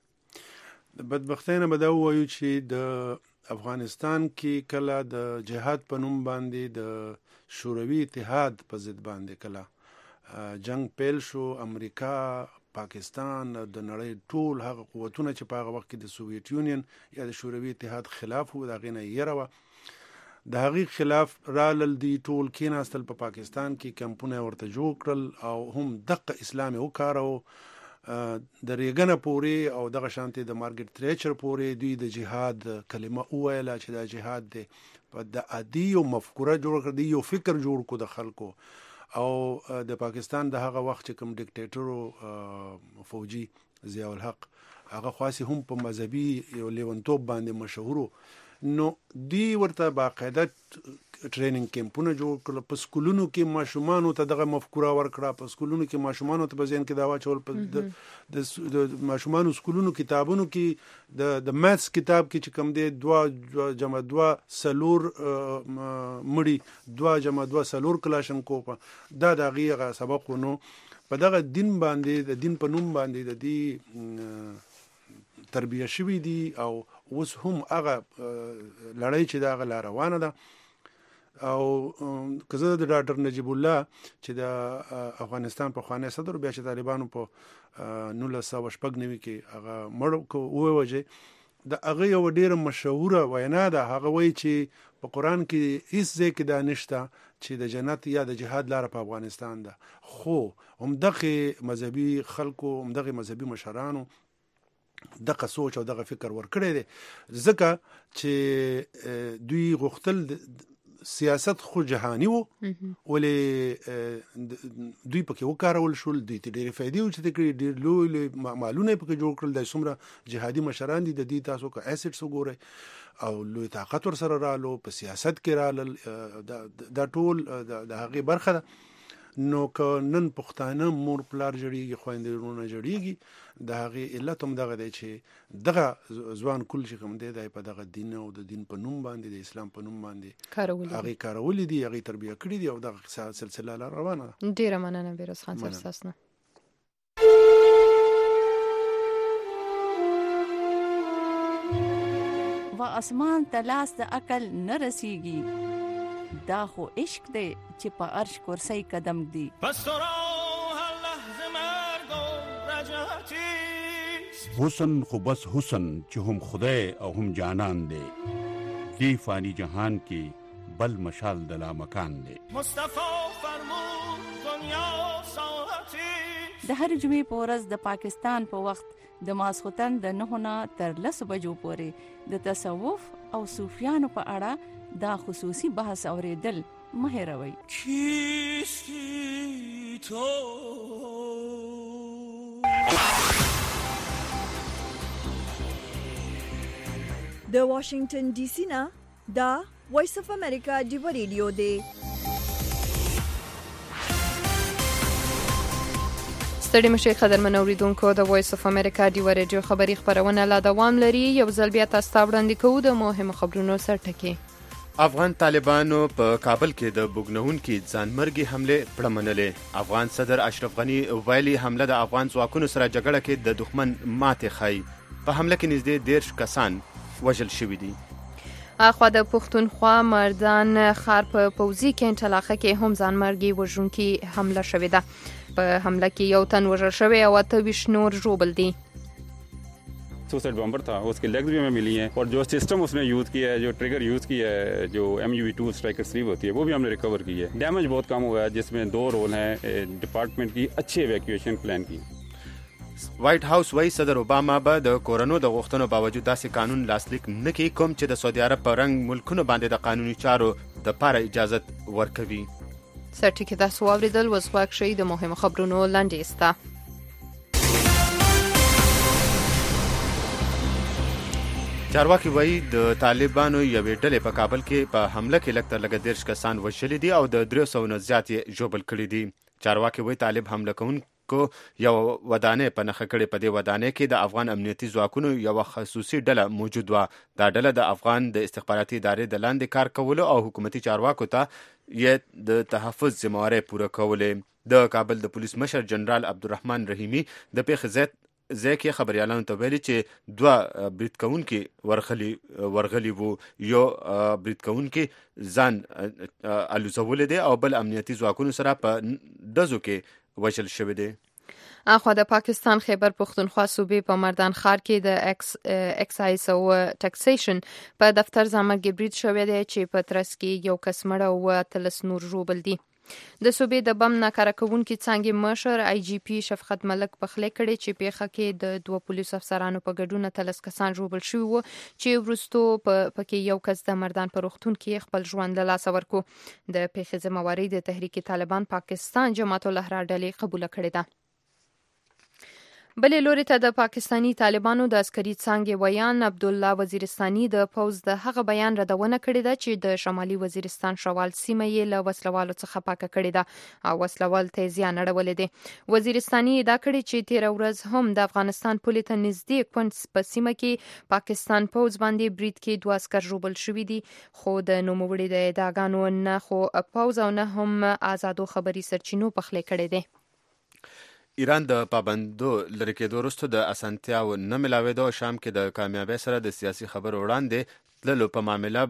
د بدبختۍ نه به دا ووایو چې د افغانستان کې کله د جهاد په نوم باندې د شوروي اتحاد په ضد باندې کله جنگ پیل شو امریکا پاکستان د نړۍ ټول هغه قوتونه چې په هغه وخت کې د سوویت یونین یا د شوروي اتحاد خلاف وو د هغې نه یې یره وه د هغې خلاف رالل دي ټول کېناستل په پاکستان کې کمپونه ورته جوړ کړل او هم دقه اسلام یې وکاروه د ریګنه پورې او دغه شانتې د مارګریټ تریچر پورې دوی د جهاد کلمه وویله چې دا جهاد دی په د عادي یو مفکوره جوړ کړه یو فکر جوړ کړو د خلکو او د پاکستان د هغه وخت چې کوم ډیکټیټر فوجي ضیاء الحق هغه خاصي هم په مذهبي یو لیونتوب باندې مشهور نو دی ورته باقاعده ټریننګ کیمپونه جوړ کړل په سکولونو کې ماشومانو ته دغه مفکوره ورکړه په سکولونو کې ماشومانو ته په ذهن کې دا واچول په د ماشومانو سکولونو کتابونو کې د میث کتاب کې چې کوم دی 2 جمع 2 سلور مړي 2 جمع 2 سلور کلاشنکوف دا دغه سبق ونو په دغه دین باندې د دین په نوم باندې د دې تربیه شوی دي او اوس هم هغه لړۍ چې دا غلا روانه ده او کزه د ډاکټر نجیب الله چې د افغانستان په خوانی صدر بیا چې طالبانو په 1990 کې هغه مړ ووجه د هغه یو ډیره مشهوره وینا ده هغه وایي چې په قران کې هیڅ ځای کې دا نشته چې د جنت یا د جهاد لار په افغانستان ده خو هم دغه مذهبي خلکو هم دغه مذهبي مشرانو دغه سوچ او دغه فکر ورکړی دی ځکه چې دوی غوښتل سیاست خو جهانی وو ولې دوی پکې وکارول شول دوی ته ډېرې فائدې اوچتې کړې ډېر لوی مالونه پکې جوړ کړل د څومره جهادي مشران دي د دې تاسو که ایسټس وګورئ او لوی طاقت ورسره رالو په سیاست کې رالل دا ټول د هغې برخه ده نو که نن پښتانه مور پلار جوړیږي خویندې ورونه جوړیږي د هغې علت هم دغه دی چې دغه ځوان کل چې کوم دی دی په دغه دین او د دین په نوم باندې د اسلام په نوم باندې هغې کارولي دي هغې تربیه کړي دي او دغه سلسله لا روانه ده ډېره مننه فیروز خان صاحب ستاسو نه و اسمان ته لاس د عقل نه رسیږي دا خو عشق دی چې په عرش کرسی قدم دی. حسن خو بس حسن چې هم خدای او هم جانان دی، دی فانی جهان کې بل مشال د لامکان دی. مصطفی فرمود دنیا ساعتی. د هر جمعې په ورځ د پاکستان په وخت د ماسختن د 9 نه تر 10 بجو پورې د تصوف او صوفیانو په اړه دا خصوصي بحث اوریدل مه هېروئ. کیستی تو د واشنگټن ډي سي نه دا وایس اف امریکا ډیو ریډیو دی. ستړي مشه قدرمن اوریدونکو، د وایس اف امریکا ډیو ریډیو خبری خبرونه لا دوام لري. یو ځل بیا تاسو ته وړاندې کوو د مهمو خبرونو سرټکی. افغان طالبانو په کابل کې د بوګنهونکي ځانمرګي حمله پړمنلې. افغان صدر اشرف غنی ویلي حمله د افغان ځواکونو سره جګړه کې د دښمن ماتې خای. په حمله کې نږدې 10 کسان وژل شوي دي. اخوا د پښتونخوا مردان ښار په پوځي کمپ علاقه کې هم ځانمرګي وژونکي حمله شوې ده. په حمله کې یو تن وژل شوی او 28 نور ژوبل دي. सुसाइड बम्बर था, उसके लेग्स भी हमें मिली हैं और जो सिस्टम उसने यूज़ किया है, जो ट्रिगर यूज़ किया है, जो MUV-2 स्ट्राइकर स्लीव होती है, वो भी हमने रिकवर की है. डैमेज बहुत कम हुआ है, जिसमें 2 रोल हैं डिपार्टमेंट की अच्छी इवैक्यूएशन प्लान की. وایټ هاوس وايي صدر اوباما به د کورونو د غوښتنو باوجود داسې قانون لاسلیک نه کوي کوم چې د سعودي عرب په رنګ ملکونو باندې د قانوني چارو د پاره اجازه ورکوي. سرټکی تاسو اوریدل وس واکشي د مهمو خبرونو لاندې چارواکي وایي د طالبانو یوې ډلې په کابل کې په حمله کې لږ تر لږه 10 کسان وژلي دي او د 300 نه زیات یې ژوبل کړي دي. چارواکي وایي طالب حمله کوونکو یو ودانۍ په نښه کړې. په دې ودانۍ کې د افغان امنیتي ځواکونو یو خصوصي ډله موجود و. دا ډله د افغان د استخباراتي ادارې د لاندې کار کولو او حکومتي چارواکو ته یې د تحفظ ذمہواري پوره کولې. د کابل د پولیس مشر جنرال عبدالرحمن رحیمی د پیښې ځای کې خبريالانو ته ویلي چې 2 برید کوونکي ورغلي وو. یو برید کوونکي ځان الوزولې دي او بل امنیتي ځواکونو سره په دزو کې وژل شوی دی. اخوا د پاکستان خیبر پختونخوا صوبې په مردان ښار کې د ایکسایز او ټیکسیشن په دفتر ځانمرګي برید شوی دی چې په ترڅ کې یو کس مړ او 13 نور ژوبل دي. د صوبې د بم ناکاره کوونکي څانګې مشر IGP شفقت ملک پخلی کړي چې پیښه کې د 2 پولیسو افسرانو په ګډون 13 کسان ژوبل شوي وو چې وروستو پکې یو کس د مردان په روغتون کې خپل ژوند له لاسه ورکو. د پیښې ذمہواري د تحریک طالبان پاکستان جماعت الاحرار ډلې قبول کړې ده. بلې لوري ته د پاکستانی طالبانو د عسکري څانګې ویان عبدالله وزیرستاني د پوز د هغه بیان ردونه کړې ده چې د شمالي وزیرستان شوال سیمه یې له وسلوالو څخه پاکه کړې ده او وسلوال ته زیان اړولې دي. وزیرستاني دا کړې چې 13 ورځ هم د افغانستان پولې ته نږدې کونډ په سیمه کې پاکستان پوز باندې برید کې 2 عسكر ژوبل شوي دي، خو د نوموړي د ادعاګانو نه خو پوز او نه هم آزادو خبري سرچینو پخلی کړي دي. ایران د پابندو لري کېدو وروسته د اسانتیاو نه ملاوېدو شام کې د کامیابی سره د سیاسي خبرو وړاندې تللو په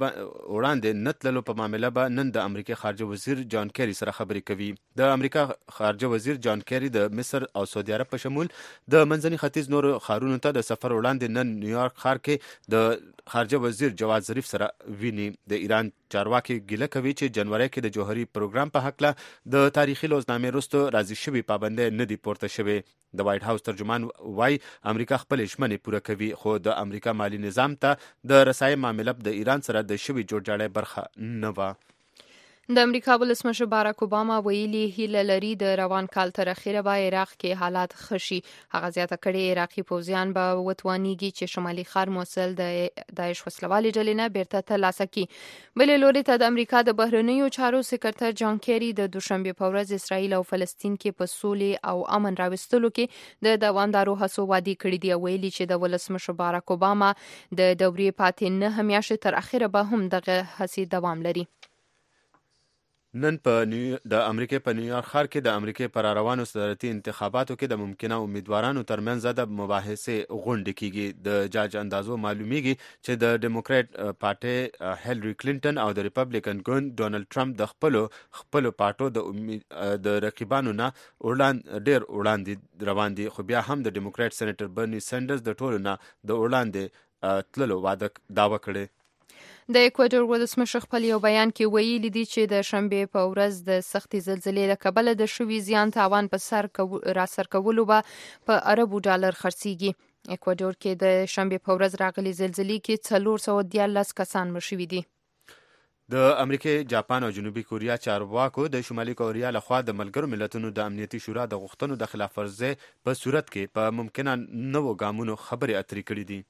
معامله به نن د امریکا خارجه وزیر جان کیری سره خبرې کوي. د امریکا خارجه وزیر جان کیری د مصر او سعودي عرب په شمول د منځني ختیځ نورو ښارونو ته د سفر وړاندې نن نیویارک ښار کې د خارجه وزیر جواد ظریف سره ویني. د ایران چارواکي ګیله کوي چې جنوري کې د جوهري پروګرام په حق د تاریخي لوزنامې وروسته راضي شوي پابندۍ نه دي پورته شوي. د وایټ هاوس ترجمان وای امریکا خپل ژمنې پوره کوي، خو د امریکا مالی نظام ته د رسایي معاملې د ایران سره د شوي جوړجاړی برخه نه و. د امریکا ولسمشر باراک اوباما ویلي هیله لري د روان کال تر اخره به عراق کې حالات خشي. هغه زیاته کړي عراقي پوځیان به وتوانیږي چې شمالي ښار موصل د داعش وسلوالې ډلې نه بیرته ترلاسه کړي. بلې لوري ته د امریکا د بهرنیو چارو سکرتر جان کیری د دوشنبه په ورځ اسرائیل او فلسطین کې په سولې او امن راوستلو کې د دوامدارو هڅو وعده کړې دی. ویلي چې د ولسمشر باراک اوباما د دورې پاتې نه همیاشه تر اخره به هم دغه هڅې دوام لري. نن په د امریکای په نیویارک ښار کې د امریکای پر روانو صدارتي انتخاباتو کې د ممکنه امیدوارانو ترمنځ د مباحثې غونډې کیږي. د جاج اندازو معلومیږي چې د ډیموکرات پارټي هیلری کلینټن او د ریپبلیکن ګوند ډونالد ټرمپ د خپل پارټو د رقیبانو نه ډیر وړاندې روان دي، خو بیا هم د ډیموکرات سېنیټر برني سینډرز د ټولو نه د وړاندې تللو دعوه کړې. د ایکوادور ولسمشر خپل یو بیان کې ویلي دي چې د شنبې په ورځ د سختې زلزلې له کبله د شوي زیان تاوان په راسر کولو به په اربو ډالر خرڅیږي. ایکوادور کې د شنبې په ورځ راغلي زلزلې کې 414 کسان مړه شوي دي. د امریکای، جاپان او جنوبي کوریا چارواکو د شمالي کوریا لخوا د ملګرو ملتونو د امنیتي شورا د غوښتنو د خلاف ورزۍ په صورت کې په ممکنه نوو ګامونو خبرې اترې کړې دي.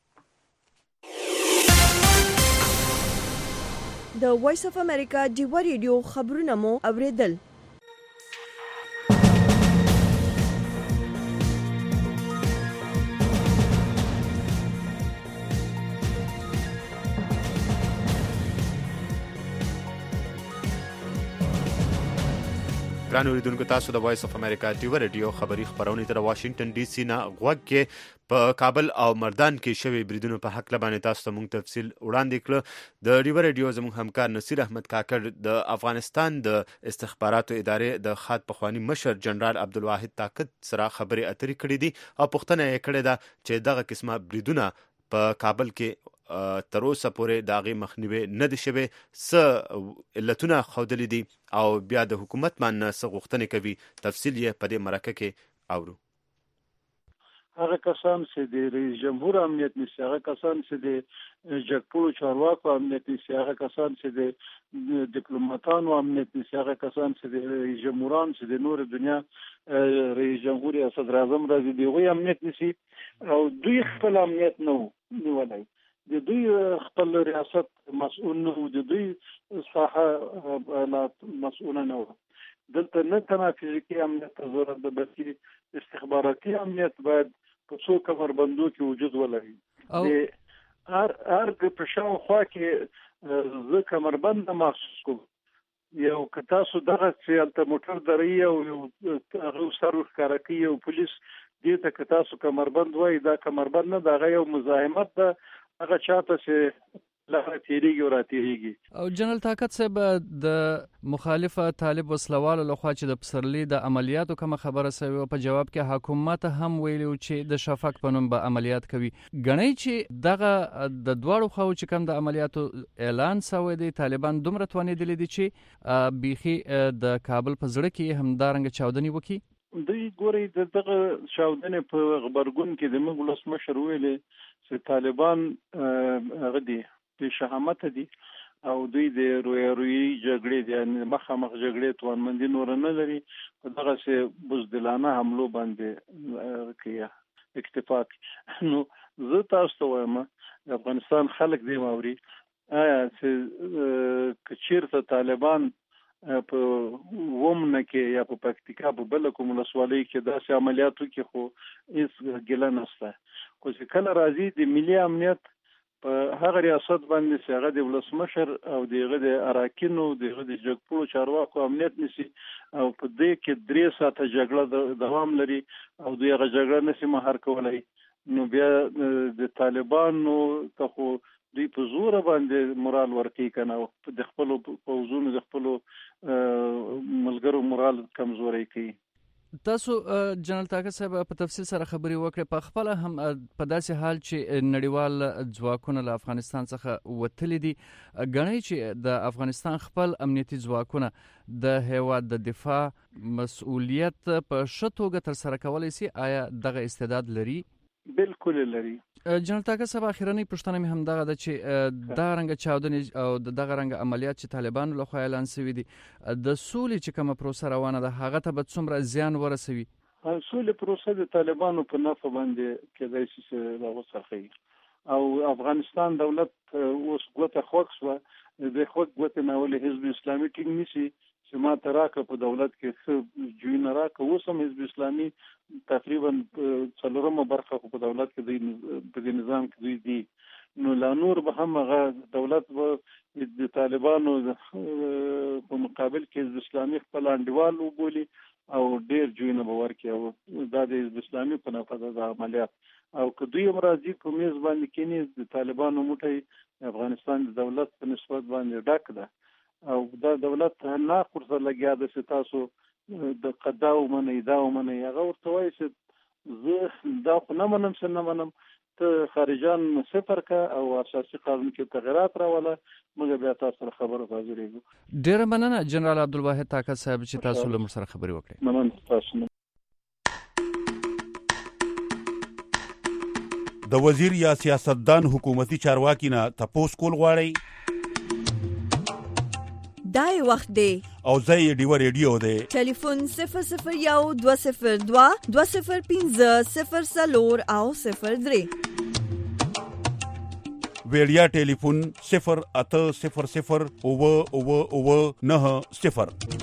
د وایس اف امریکا ډیوا ریډیو خبرونه مو اوریدل. ګران اوریدونکو، تاسو د وایس اف امریکا ډیوا ریډیو خبری خبرونه تر واشنگټن ډي سي نه غوږ کې په کابل او مردان کې شوی بریدونو په حق لبانې تاسو ته موږ تفصیل وړاندې کړ. د ډیوا ریډیو زموږ همکار نصیر احمد کاکړ د افغانستان د استخباراتو ادارې د خاد پخوانی مشر جنرال عبدالواحد طاقت سره خبرې اترې کړې دي او پوښتنه یې کړې ده چې دغه قسمه بریدونه په کابل کې تر اوسه پورې د هغې مخنیوی نه دی شوی، څه علتونه ښودلي دي او بیا د حکومت باندې څه غوښتنې کوي. تفصیل یې په دې مرکه کې اورو. هغه کسان چې د رئیس جمهور امنیت نیسي، هغه کسان چې د جګپوړو چارواکو امنیت نیسي، هغه کسان چې د ډیپلوماتانو امنیت نیسي، هغه کسان چې د رئیس جمهوران چې د نور دنیا رئیس جمهور یا صدر اعظم راځي د هغوی امنیت نیسي او دوی خپل امنیت نه نیولی، د دوی خپل ریاست مسؤول نه و، د دوی ساحه مسؤول نه و. دلته نه تنها فزیکي امنیت ته ضرورت ده بلکې استخباراتي امنیت باید په څو کمربندو کې وجود ولري. د ارګ په شاوخوا کې زه کمربند محسوس کوم. یو که تاسو دغه چې هلته موټر دروي او هغه سر ورښکاره کوي او پولیس دې ته که تاسو کمربند وایي، دا کمربند نه ده، هغه یو مزاحمت ده، هغه چاته چې لاره تیریږي او راتیریږي. او جنرال طاقت صاحب، د مخالفه طالب وسلوالو لخوا چې د پسرلي د عملیاتو کومه خبره سوي په جواب کې حکومت هم ویلي چې د شفق په نوم به عملیات کوي. ګڼئ چې دغه د دواړو خواو چې کوم د عملیاتو اعلان سوی دی، طالبان دومره توانېدلي دي چې بیخي د کابل په زړه کې همدارنګه چاودنې وکړي؟ دوی ګورئ د دغه چاودنې په غبرګون کې د موږ ولسمشر ویلي چې طالبان هغه دي د شهامت دي او دوی د رویارویي جګړې دي، یعنې مخامخ جګړې توانمندي نور نه لري، په دغسې بزدلانه حملو باندې کوي اکتفا کوي. نو زه تاسو ته وایم د افغانستان خلک دې واوري، آیا چې که چېرته طالبان په ومنه کې یا په پکتیکا په بله کوم ولسوالۍ کې داسې عملیاتو کې خو هېڅ ګیله نشته، خو چې کله راځي د ملي امنیت په هغه ریاست باندې چې هغه د ولسمشر او د هغه د اراکینو د هغه د جګپوړو چارواکو امنیت نیسي او په دې کې 3 ساعته جګړه دوام لري او دوی هغه جګړه نشي مهار کولی، نو بیا د طالبانو ته خو دوی په زوره باندې مورال ورکوي که نه، د خپلو پوځونو د خپلو ملګرو مورال کمزوری کوي. تاسو جنرال طاقت صاحب په تفصیل سره خبرې وکړې، په خپل هم په داسې حال چې نړیوال ځواکونه له افغانستان څخه وتلي دي، ګڼئ چې د افغانستان خپل امنیتي ځواکونه د هیواد د دفاع مسؤلیت په ښه توګه ترسره کولی سي؟ آیا دغه استعداد لري؟ بالکل لري. جنرال طاقت صاحب، اخیرنۍ پوښتنه مې همدغه ده چې دا رنګه چاودنې او دغه رنګه عملیات چې طالبانو لخوا اعلان شوي دي، د سولې چې کومه پروسه روانه ده هغه ته به څومره زیان ورسوي؟ سولې پروسه د طالبانو په نفع باندې کېدای شي چې راوڅرخوي او افغانستان دولت اوس ګوته خوږ شوه، د خوږ ګوتې نه ولې حزب اسلامي ټینګ نیسي چې ما ته راکړه په دولت کې ښه جوینه راکړه. اوس هم حزب اسلامي تقریبا 4مه برخه په دولت کې په دې نظام کې دوی دي، نو لا نور به هم هغه دولت به د طالبانو په مقابل کې د اسلامي خپل انډیوال وبولي او ډیر جوینه به ورکړي او دا د اسلامي په نفاذ د عملیات او که دوی راځي په میز باندې کېني د طالبانو موټی افغانستان د دولت په نسبت باندې ډک ده او دا دولت نه فرصت لګیا ده چې تاسو د قدا ومنئ دا ومنئ هغه ورته وایي چې زه دا خو نه منم چې نه منم ته خارجان صفر کا او اساسي قانون کې تغیرات راوله موږ بیا تاسو سره خبرو حاضرېږو. ډېره مننه جنرال عبدالواحد طاقت صاحب چې تاسو له موږ سره خبرې وکړې. مننه تاسو. د وزیر یا سیاستدان حکومتي چارواکي نه تپوس کول غواړي دای وخت دی او زه ډیو ریډیو دی ټلیفون 001 202 205 0 او 03 ویډیا ټلیفون 0800 او 90.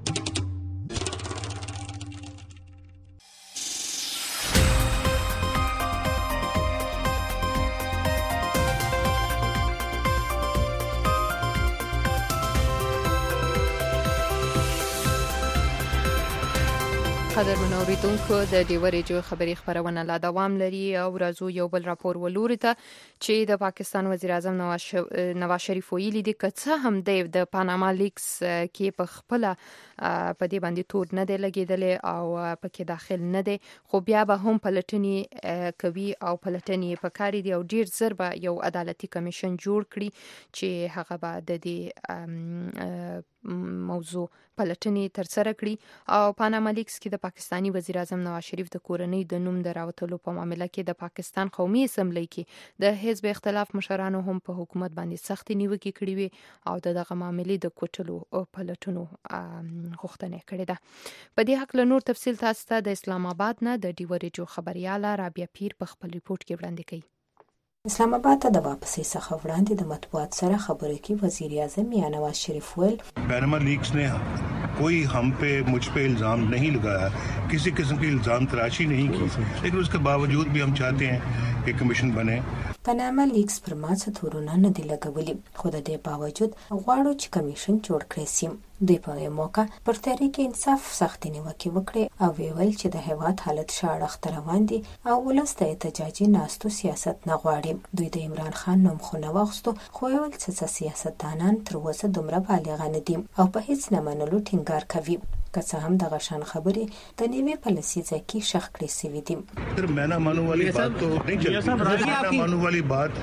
قدرمنو اوریدونکو د ډیو ریډیو خبري خبرونه لا دوام لري او راځو یو بل راپور ولوري ته چې د پاکستان وزیر اعظم نواز شریف ویلي دي چې څه هم د پاناما لیکس کې په خپل په دې باندې تور نه دی لګیدل او پکې داخل نه دی خو بیا به هم پلټنې کوي او پلټنې په کاری دی او ډیر زر به یو عدالتي کمیشن جوړ کړي چې هغه به د دې موضوع پلټنې ترسره کړي او پاناما لیکس کې د پاکستانی وزیر اعظم نواز شریف د کورنۍ د نوم دراوتلو په معاملې کې د پاکستان قومي اسمبلی کې د حزب اختلاف مشرانو هم په حکومت باندې سختي نیوکې کړې وي او دغه معاملې د کوټلو او پلټنو غوښتنه کړې ده. په دې حق له نور تفصیل تاسو ته د اسلام آباد نه د ډیو ریډیو خبرياله رابعه پیر په خپل ریپورت کې وړاندې کړي. اسلام آباد ته د واپسۍ څخه وړاندې د مطبوعات سره خبرې کې وزیر اعظم یا نواز شریف ویل پاناما لیکس نے کوئی ہم پہ مجھ پہ الزام نہیں لگایا کسی قسم کی الزام تراشی نہیں کی لیکن اس کے باوجود بھی ہم چاہتے ہیں کہ کمیشن بنے. پاناما لیکس پر ما څه تورونه نه دی لګولي خو د دې باوجود غواړو چې کمیشن جوړ کړي سي. دوی په یو موقع پر تحریک انصاف سختي نیوکې وکړي او ویل چې د هیواد حالت شاړخ روان دي او ولس ته احتجاجي ناستو سیاست نه غواړي. دوی د عمران خان نوم خو نه واغستو خو ویل چې سیاستدانان تر اوسه دومره بالغ نه دي او په هیڅ نه منلو ټینګار کوي. که څه هم دغه شان خبرې د نیوي پالیسي ځکه شخ کړی سوي دي. پھر میں نہ مانو والی بات تو نہیں چلتی. میں نہ مانو والی بات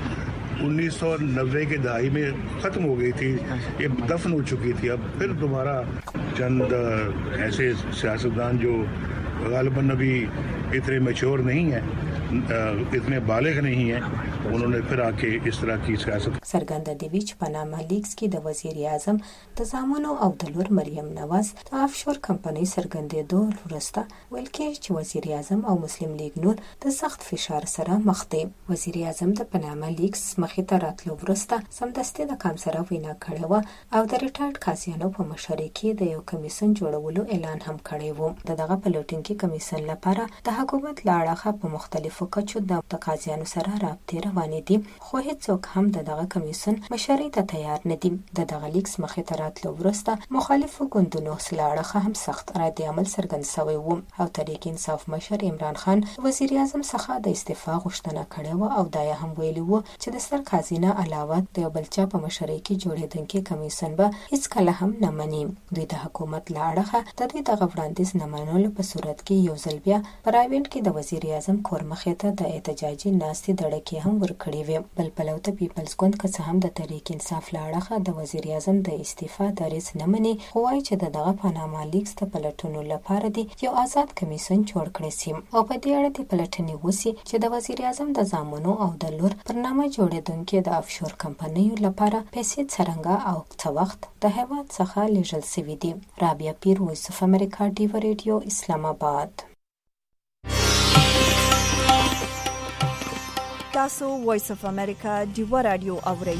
1990 کے دہائی میں ختم ہو گئی تھی یہ دفن ہو چکی تھی. اب پھر دوبارہ چند ایسے سیاستدان جو غالباً ابھی اتنے میچور نہیں ہیں اتنے بالغ نہیں ہیں انہوں نے پھر آ کے اس طرح کی سیاست څرګنده دی چې پاناما لیکس کې د وزیر اعظم د زامنو او د لور مریم نواز د افشور کمپنۍ سرګندېدو وروسته ویل کېږي چې وزیر اعظم او مسلم لیگ نور د سخت فشار سره مخ دي. وزیر اعظم د پاناما لیکس مخې ته راتلو وروسته سمدستي د کام سره وینا کړې و او د ریټایرډ قاضیانو په مشرۍ کې د یو کمیسن جوړولو اعلان هم کړی و. دغه پلټونکي کمیسن لپاره د حکومت لاړه په مختلفو کچو د قاضیانو سره رابطې روانې دي خو هیڅوک هم دغه کمیسن مشرۍ ته تیار نه دي. دغه لیکس مخې ته راتلو وروسته مخالفو ګوندونو لاړه هم سخت رد عمل څرګند شوی و او تحریک انصاف مشر عمران خان وزیر اعظم څخه د استعفا غوښتنه کړې و او دا هم ویلي و چې د سر قاضي نه علاوه د یو بل چا په مشرۍ کې جوړېدونکي کمیسن به هیڅ کله هم نه مني. دوی د حکومت لاړه د دې دغه وړاندیز نه منلو په صورت کې یو ځل بیا پرایویټ کې د وزیر اعظم کور مخې ته د احتجاجي ناستې دړکې هم ورکړې وې. بل پلوته پیپلز ګوند که څه هم د تحریک انصاف لاړه د وزیر اعظم د استعفا دریځ نه مني خو وایي چې دغه پاناما لیکس ته پلټنو لپاره دی یو آزاد کمیسن جوړ کړی سي او په دې اړه د پلټنې وسی چې د وزیر اعظم د زامنو او د لور پر نامه جوړېدونکو د افشور کمپنیو لپاره پیسې څرنګه او څه وخت د هیواد څخه لیږل شوي دي. رابعه پیر، وایس اف امریکا، ډیو ریډیو، اسلام آباد. تاسو وایس اف امریکا ډیو رادیو اورئ.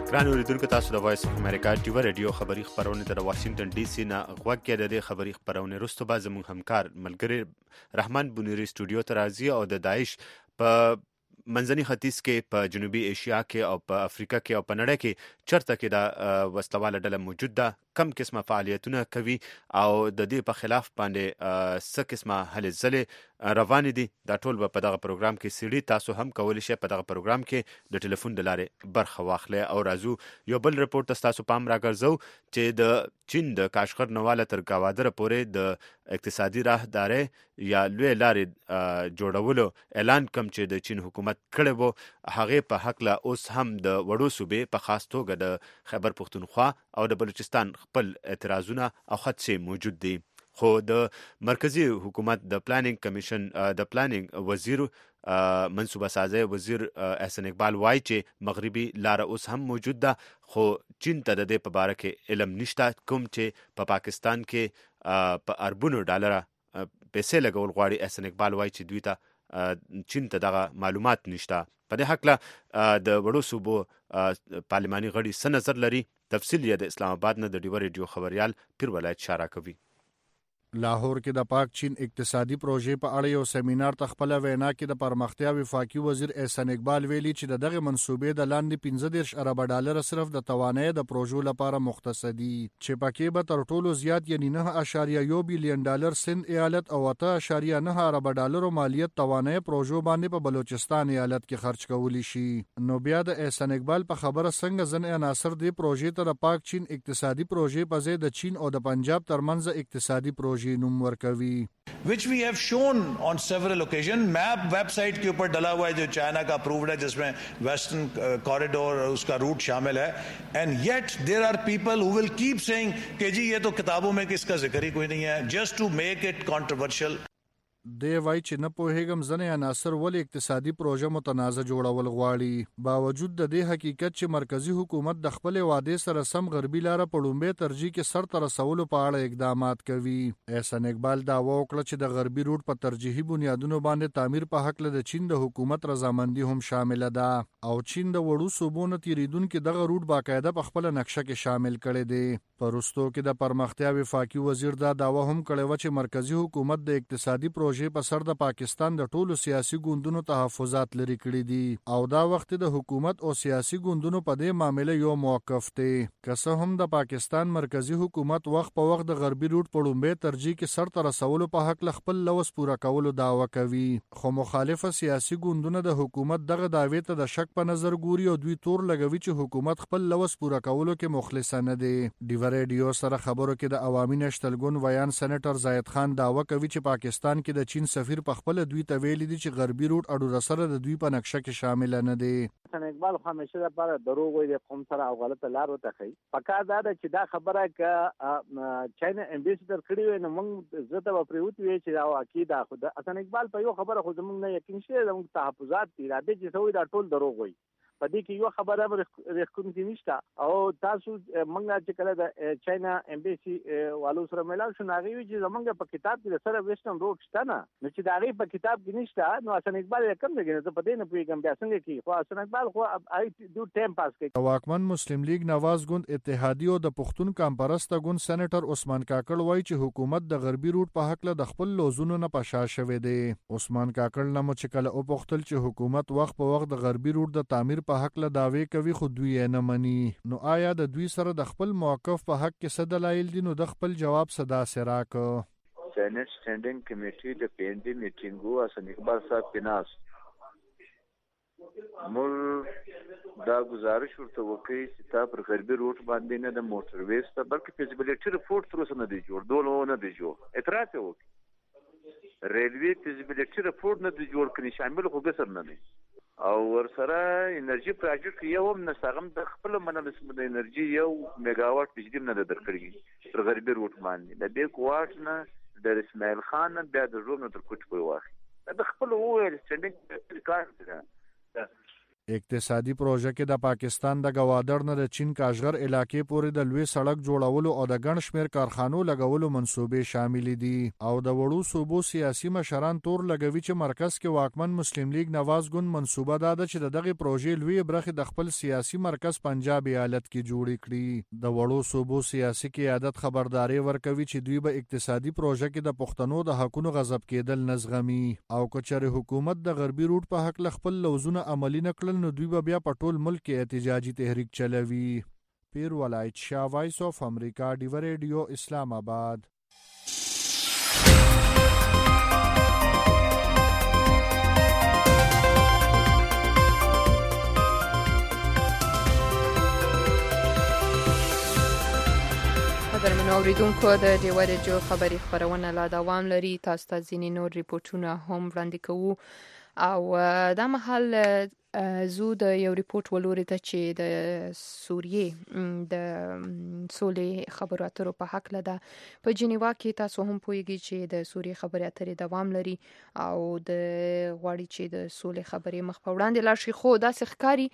ګران اوریدونکو تاسو د وایس اف امریکا ټیوی رادیو خبری خبرونه د واشنگټن ډي سي نه غوږ کې د خبری خبرونه رستو با زموږ همکار ملګری رحمان بونری سټوډیو ته راځي او د داعش په منځني ختیځ کې په جنوبي ایشیا کې او په افریقا کې او په نړۍ کې چرته کې دا وسلواله ډله موجود ده، کم قسمه فعالیتونه کوي او د دې په خلاف باندې څه قسمه هلې ځلې روان دي. دا ټول په دغه پروګرام کې سیډي تاسو هم کولی شئ په دغه پروګرام کې د ټلیفون د لارې برخه واخلئ. او راځو یو بل رپورټ ته تاسو پام راګرځو چې د چین د کاشغر نواله تر گاوادره پورې د اقتصادي راهداري یا لوی لارې جوړولو اعلان کم چې د چین حکومت کړی وو، هغه په حق لا اوس هم د وړو صوبې په خاص توګه د خیبر پختونخوا او د بلوچستان خپل اعتراضونه او خدشه موجود دي. خو د مرکزی حکومت د پلانینګ کمیشن د پلانینګ وزیر منصوبه سازی وزیر احسن اقبال وایي چې مغربي لار اوس هم موجود ده، خو چین ته د دې په باره کې علم نشته، کوم چې په پاکستان کې په اربونو ډالر پیسې لګول غواړي. احسن اقبال وایي چې دوی ته چین ته دغه معلومات نشته. په دې حق له د وړو صوبو پارلماني غړي څه نظر لري؟ تفصیل یې د اسلام آباد نه د ډیور ریډیو خبريال پیر ولایت اشاره کوي. لاهور کې د پاک چین اقتصادي پروژې په اړه یو سیمینار ته خپل وینا کې د پرمختیا وفاقي وزیر احسن اقبال ویلي چې دغه منسوبې د لاندې 15 ارب ډالر صرف د توانایي د پروژو لپاره مختص دي، چې پکې به تر ټولو زیات یعنی 9.1 بلین ډالر سند ایالت او 8.9 ارب ډالر مالیت توانایي پروژو باندې په بلوچستان ایالت کې خرج کولی شي. نو بیا د احسن اقبال په خبره څنګه ځن عناصر د پروژې ته د پاک چین اقتصادي پروژې په ځای د چین او د پنجاب ترمنځ اقتصادي پروژې نوم ورکوي. which we have shown on several occasions. Map website के ऊपर डला हुआ है जो चाइना का अप्रूव्ड है, जिसमें वेस्टर्न कॉरिडोर उसका रूट शामिल है. And yet there are people who will keep saying कि जी ये तो किताबों में किसका जिक्र ही कोई नहीं है, just to make it controversial. دی وای چې نه پوهېږم ځنې عناصر ولې اقتصادي پروژه متنازع جوړول غواړي، باوجود د دې حقیقت چې مرکزی حکومت د خپل وعده سره سم غربي لاره په لومبه ترجیح کې سر ته رسولو په اړه اقدامات کوي. احسن اقبال دعوا وکړه چې د غربي روټ په ترجیحي بنیادونو باندې تعمیر په حق له د چین د حکومت رضامندي هم شامل ده او چین د وړو صوبو نه تیریدونکو دغه روټ باقاعده په خپل نقشه کې شامل کړي دي. پرستو کې د پرمختیا وفاقي وزیر دا دعوا هم کړې و چې مرکزی حکومت د اقتصادي پروژې په سر د پاکستان د ټولو سیاسي ګوندونو تحفظات لري کړی دي او دا وخت د حکومت او سیاسي ګوندونو په دې معاملې یو موقف دی. که څه هم د پاکستان مرکزی حکومت وخت په وخت د غربي روټ په لومبه ترجیح کې سر ته رسولو په حق خپل لوس پورا کولو دعوا کوي، خو مخالفه سیاسي ګوندونه د حکومت دغه دعوی ته د شک په نظر ګوري او دوی تور لګوي چې حکومت خپل لوس پورا کولو کې مخلص نه دی. ډیور ریډیو سره خبرو کې د عوامي نشتلګون ویان سېنیټر زاید خان دعوا کوي چې پاکستان کې د چین سفیر په خپل دوی ته ویلي دي چې غربي روټ اډو سره د دوی په نقشه کې شامل نه دي. حسن اقبال همیشه لپاره دروغ وي د قوم سره او غلطه لار وته کوي. پکار دا چې دا خبره ک چاینا امبیسډر کړی وي نو موږ زته په پریوت وی چې دا عقیده خود حسن اقبال په یو خبره خو زموږ نه یقین شي زموږ تحفظات اراده چې سوی دا ټول دروغ وي. په دې کې یو خبره ورکوونکی نشته او تاسو موږ چې کله د چاینا امبیسي والو سره ملاو شو ناغي چې زمونږ په کتاب کې سره ویسټرن روډ شته نه، نو چې دا غي په کتاب کې نشته نو حسن اقبال کم دی نه په دې نه پیګم بیا څنګه کې خو حسن اقبال خو آی دو ټایم پاس کوي. واکمن مسلم لیگ نواز ګوند اتحادیه او د پښتون کمپرسته ګوند سېنیټر عثمان کاکړ وایي چې حکومت د غربي روټ په حق له د خپل لوزونو نه پاشا شوی دی. عثمان کاکړ نو چې کله او پختل چې حکومت وخت په وخت د غربي روټ د تعمیر په حق له داوی کوي خو دوی نه مني، نو آیا د دوی سره د خپل موقف په حق کې څه دلایل دي؟ نو د خپل جواب صدا سره کو سینټ سټینډینګ کمیټې د پیندي میټینګو حسن اقبال صاحب پناس مول دا گزارش ورته وکړي چې تا پر غربي روټ باندې نه د موټر ویسته بلکې feasibility رپورټ تر اوسه نه دی جوړ، دولو نه دی جوړ، اعتراف وکړي ریلوی feasibility رپورټ نه دی جوړ کړي، شامل خو به سر نه دی او ورسره انرژي پروجیکټ یو هم نسغم د خپل منلس د انرژي 1 میگاواټ بجلی نه درکړي تر غربي روټ باندې د بیک واټ نه د اسماعیل خان بیا د روم تر کوټ په واخ د خپل وو سټینډینګ کار ده. اقتصادي پروژه کې د پاکستان د گوادر نه د چین کاشغر علاقې پورې د لوی سړک جوړولو او د ګڼ شمېر کارخانو لګولو منصوبې شامل دي او د وړو صوبو سیاسي مشران تور لګوي چې مرکز کې واکمن مسلم لیگ نواز ګوند منصوبه ده چې دغه پروژې لوی برخه د خپل سیاسي مرکز پنجاب ایالت کې جوړ کړي. د وړو صوبو سیاسي قیادت خبرداري ورکوي چې دوی به اقتصادي پروژه کې د پښتنو د حقونو غصب کېدل نزغمي او کچره حکومت د غربي روټ په حق خپل لوزونه عملی نکړل نو دوی به بیا په ټول ملک کې احتجاجي تحریک چلوي. پیر ولایت شاه، وایس اف امریکا، ډیو ریډیو، اسلام آباد. قدرمنو اوریدونکو، د ډیو ریډیو خبري خبرونه لا دوام لري. تاسو ته ځینې نور ریپورتونه هم وړاندې کوو او دا مهال زو د یو ریپورت ولوري ته چې د سوریې د سولې خبرو اترو په حق لده په جنیوا کې تاسو هم پوهیږئ چې د سوریې خبرې اترې دوام لري او د غواړي چې د سولې خبرې مخ په وړاندې لاړ شي، خو داسې ښکاري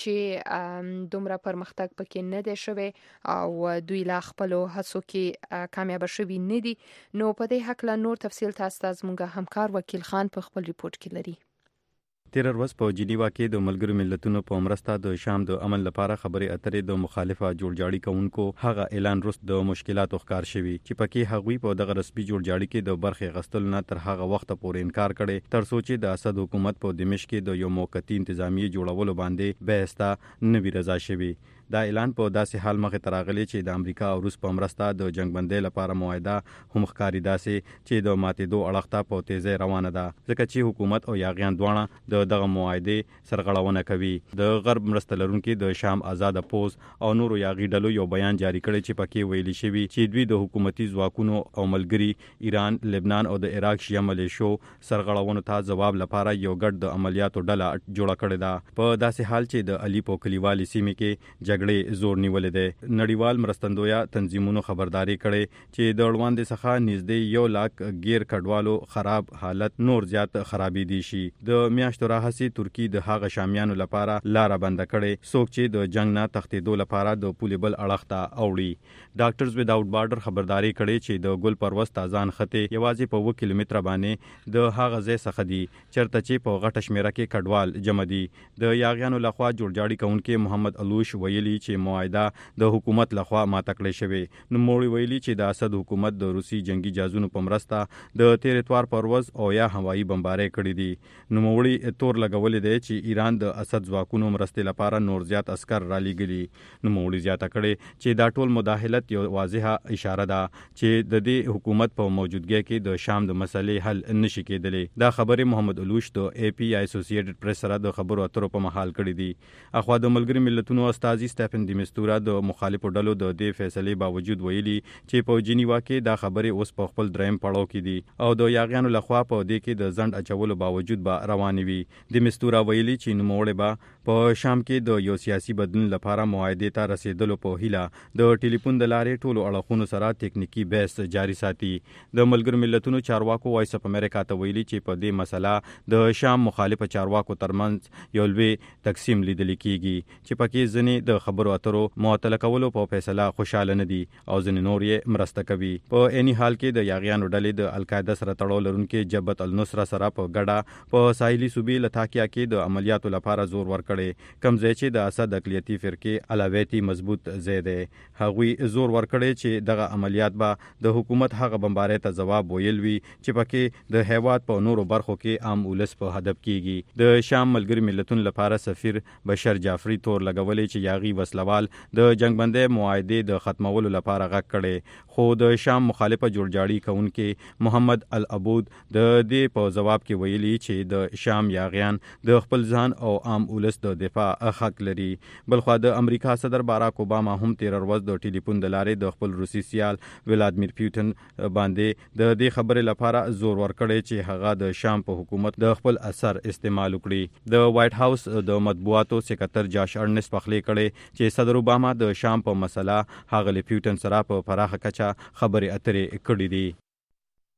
چې دومره پرمختګ پکې نه دی شوی او دوی لا خپلو هڅو کې کامیاب شوي نه دي. نو په دې حق له نور تفصیل تاسو ته زموږ همکار وکیل خان په خپل ریپورت کې لري. تیر ورځ په جنیوا کې د ملګرو ملتونو په مرسته د شام د امن لپاره خبرې اترې د مخالفه جوړجاړي کوونکو هغه اعلان وروسته د مشکلاتو ښکار شوي چې پکې هغوی په دغه رسمي جوړجاړي کې د برخې غستلو نه تر هغه وخته پورې انکار کړي تر څو چې د اسد حکومت په دمشق کې د یو موقتی انتظامی جوړولو باندې بحث ته نوي رضا شوي. دا اعلان په داسې حال مخې ته راغلی چې د امریکا او روس په مرسته د جنگ بندۍ لپاره معاهده هم ښکاري داسې چې د ماتېدو اړخ ته په تیزۍ روانه ده، ځکه چې حکومت او یاغیان دواړه د دغه معاهدې سرغړونه کوي. د غرب مرسته لرونکي د شام آزاد پوز او نورو یاغي ډلو یو بیان جاری کړی چې پکې ویلي شوي چې دوی د حکومتي ځواکونو او ملګري ایران، لبنان او د عراق شیعه ملیشو سرغړونو ته ځواب لپاره یو ګډ د عملیاتو ډله جوړه کړې ده. په داسې حال چې د علي په کلیوالي سیمې کې جګړې زور نیولې ده. نړیوال مرستندویه تنظیمونو خبرداري کړې چې د اړوندې څخه نږدې 1 لاک غیر کډوالو خراب حالت نور زیات خرابې دي شي. د میاشتو راهسي ترکی د هغه شامیانو لپاره لاره بند کړي څوک چې د جنگ نه تښتېدو لپاره د پولې بل اړخ ته اوړي. ډاکټرز وداوټ بارډر خبرداري کړې چې د ګل پروس تازان خطې یوازې په 1 کیلومتر باندې د هغه ځای څخه دي چرته چې په غټه شمیره کې کډوال جمع دي. د یاغیانو لخوا جوړجاړي کوونکي محمد علوش ویلي چې معاهده د حکومت لخوا ماته کړې شوې. نوموړي ویلي چې د اسد حکومت د روسي جنگي جازونو په مرسته د تیر اتوار پر ورځ او یا هوایي بمبارۍ کړې دي. نوموړي تور لګولې دی چې ایران د اسد ځواکونو مرستې لپاره نور زیات عسكر را لېږلي. نوموړي زیاته کړې چې دا ټول مداخلت یو واضحه اشاره ده چې د دې حکومت په موجودګۍ کې د شام د مسلې حل نشي کېدلی. دا خبرې محمد علوش د اي پي اسوسییټډ پریس سره د خبرو اترو په محل کړې دي. اخوا د ملګرو ملتونو استازي سټيفن مستورا د مخالفو ډلو د دې فیصلې باوجود ویلي چې په جنیوا کې دا خبرې اوس په خپل دریم پړاو کې دي او د یاغیانو لخوا په دې کې د ځند اچولو باوجود به روانې وي. د مستورا ویلي چې نوموړي به په شام کې د یو سیاسي بدلون لپاره معاهدې ته رسیدلو په هیله د ټلیفون د لارې ټولو اړخونو سره ټیکنیکی بحث جاری ساتي. د ملګرو ملتونو چارواکو وایس اف امریکا ته ویلي چې په دې مسله د شام مخالف چارواکو ترمنځ یو لوی تقسیم لیدل کیږي چې پکې ځنې د خبرو اترو معطل کولو په فیصله خوشاله نه دي او ځینې نور یې مرسته کوي. په اني حال کې د یاغیانو ډلې د القاعده سره تړاو لرونکي جبهت النصره سره په ګډه په ساحلي صوبې لتاکیا کې د عملیاتو لپاره زور ورکړي، کوم ځای چې د اسد اقلیتي فرقې علاویتي مضبوط ځای دی. هغوی زور ورکړي چې دغه عملیات به د حکومت هغه بمبارۍ ته ځواب ویل وي چې پکې د هیواد په نورو برخو کې عام ولس په هدف کیږي. د شام ملګري ملتونو لپاره سفیر بشر جعفری تور لګولې چې یاغي وسلوال د جنگ بندۍ معاهدې د ختمولو لپاره غږ کړي، خو د شام مخالفه جوړجاړي کوونکي محمد العبود د دې په جواب کې ویلي چې د شام یاغیان د خپل ځان او عام ولس د دفاع حق لري. بلخوا د امریکا صدر باراک اوباما هم تیر ورځ د ټلیفون د لارې د خپل روسي سیال ولادیمیر پوتین باندې د دې خبرې لپاره زور ورکړي چې هغه د شام په حکومت د خپل اثر استعمال وکړي. د وایټ هاوس د مطبوعاتو سکرټر جاش ارنس پخلی کړي چې صدر اوباما د شام په مسله هغه له پوتین سره په پراخه کچه خبرې اترې کړې دي.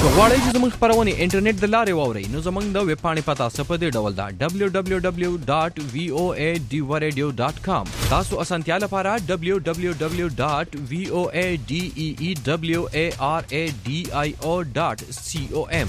که غواړئ چې زموږ خپرونې انټرنیټ د لارې واورئ نو زموږ د ویب پاڼې پته څه په دې ډول ده www.voadeewaradio.com. تاسو اسانتیا لپاره www.voadeewaradio.com.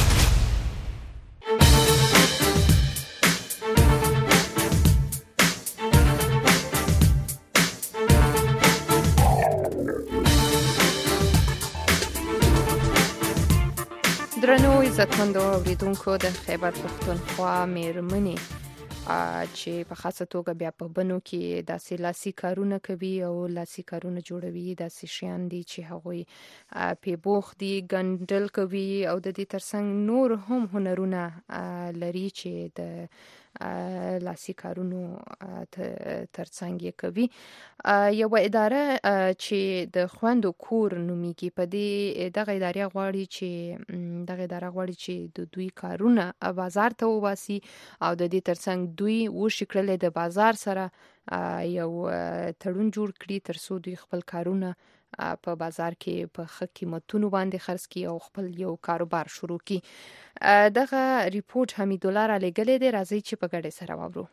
درنو عزتمندو اوریدونکو د خیبر پښتونخوا میرمنې چې په خاصه توګه بیا په بنو کې داسې لاسي کارونه کوي او لاسي کارونه جوړوي، داسې شیان دي چې هغوی په بوخ دي، ګنډل کوي او د دې ترڅنګ نور هم هنرونه لري چې د لاسي کارونو ترڅنګ یې کوي. یو اداره چې د خوندو کور نومیږي، په دې دغه اداره غواړي چې د دوی کارونه بازار ته وباسي او د دې ترڅنګ دوی وشي کړل د بازار سره یو تړون جوړ کړي ترڅو دوی خپل کارونه په بازار کې په ښه قیمتونو باندې خرڅ کړي او خپل یو کاروبار شروع کړي. دغه ریپورت حمید الله را لګلې دی، راځي چې په ګډه سره واورو.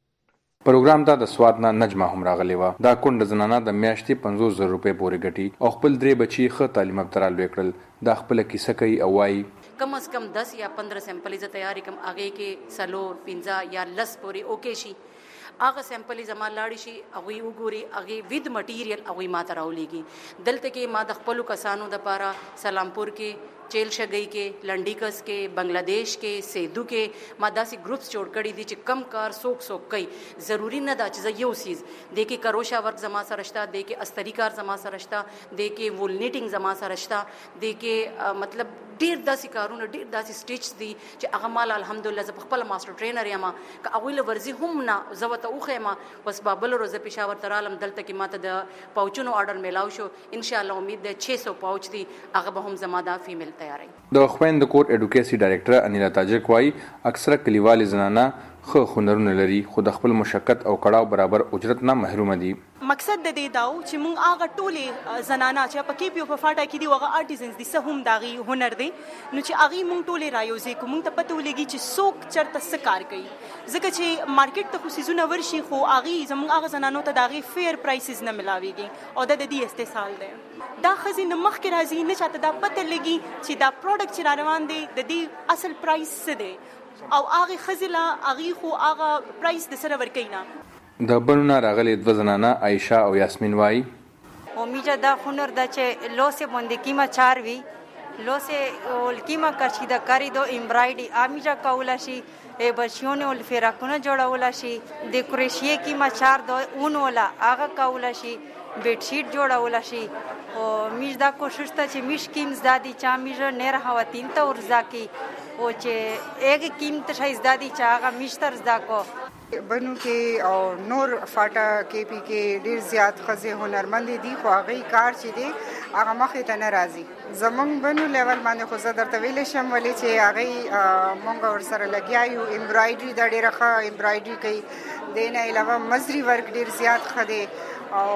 پروګرام ته د سواد نه نجمه هم راغلی و. دا کونډه زنانه د میاشتې 50,000 روپۍ پورې ګټي او خپل 3 بچي ښه تعلیم یافته لوی کړل. دا خپل کیسه کوي او وايي کم از کم 10 یا 15 سیمپل ز تیاری کم اگے کې سلور 15 یا لس پورې اوکے شي. هغه سیمپل زما لاړی شي هغه وګوري هغه وید مټیریل هغه ما تراولېږي. دلته کې ما د خپل کسانو د پاره سلامپور کې، چیل شګئی کې، لنډیکس کې، بنگلاديش کې، سیدو کې ما داسې گروپس جوړ کړي دي چې کم کار سوک کوي. ضروری نه دا چې یو سیز د کې کروشا ورک زما سره شته، د کې استری کار زما سره شته، د کې وول نیټینګ زما سره شته، د کې مطلب ډیر داسې کارونه، ډیر داسې سټیچ دي چې هغه مال الحمدلله ز خپل ماستر ټرینر یم که هغه له ورزي هم نه زوته اوخه ما بس بابل روز پېښور ترالم. دلته کې ماته د پاوچونو آرډر میلاو شو. ان شاء الله امید ده 600 پاوچ دي هغه به هم زما د فیمیل تیاری. د خويند کور اډوکیسي ډایریکټر انیلا تاجک وايي اکثره کلیوالي زنانه خو هنرونه لري خو د خپل مشقت او کړهو برابر اجرت نه محروم دي. مقصد د دې داو چې مونږ هغه ټولې زنانه چې په کې په فاټا کې دی هغه آرټیزنز دي سه هم داغي هنر دي نو چې هغه مونږ ټولې رايوځي کوم ته پته ولګي چې څوک چرته څه کار کوي. ځکه چې مارکیټ ته خصيزونه ورشي خو هغه زمونږ هغه زنانو ته داغي فیر پرایسز نه ملاويږي او د دې استحصال دی. دا خزینه مخ کې راځي نه چاته دا پته لګي چې دا پروډکټ چې روان دی د دې اصل پرایس څه دی او هغه خزله هغه خو هغه پرایس د سره ورکینا. د بنونه راغلي د زنانه عائشہ او یاسمین وايي امیجا دا هنر د چې لوسه باندې کیما چار وی لوسه ول کیما کشیدا کاری دو امبرایډي امیجا کولا شي ای بچیونه ول فراکونه جوړولا شي ډیکوریشن کیما چار دو اون ولا هغه کولا شي بیډ شیټ جوړولا شي او میج دا کوشش ته چې میش کیم زادي چا میج نه راوتین ته ورزا کی او چې یک قیمت شای زادي چا هغه میشتر زدا کو بنو کې او نور فاټا کې پی کې ډیر زیات خزه هنرمند دي خو هغه کار چې دي هغه مخې ته نه راځي. زمونږ بنو لیول باندې خو زه درته ویل شم ولې چې هغه مونږ ورسره لګیا یو امبرایډري د ډیره ښه امبرایډري کوي. دینه علاوه مزري ورک ډیر زیات خده او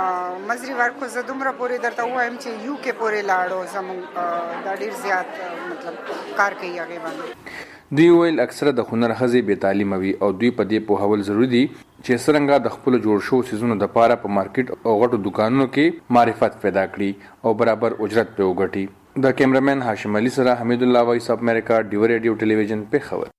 مزري ورک زه دومره پورې درته وایم چې یو کې پورې لاړو زمونږ د ډیر زیات مطلب کار کوي هغه باندې. دوی ویل اکثره د هنر خزي به تعلیم وي او دوی په دې په حواله ضروري دي چې څنګه د خپل جوړ شو سيزونو د پاره په مارکیټ او غټو دکانونو کې معرفت پیدا کړي او برابر اجرت په وګټي. د کیمرمن هاشم علي سره حمید الله وایس اف امریکا ډیو ریډیو ټلویزیون په خبر.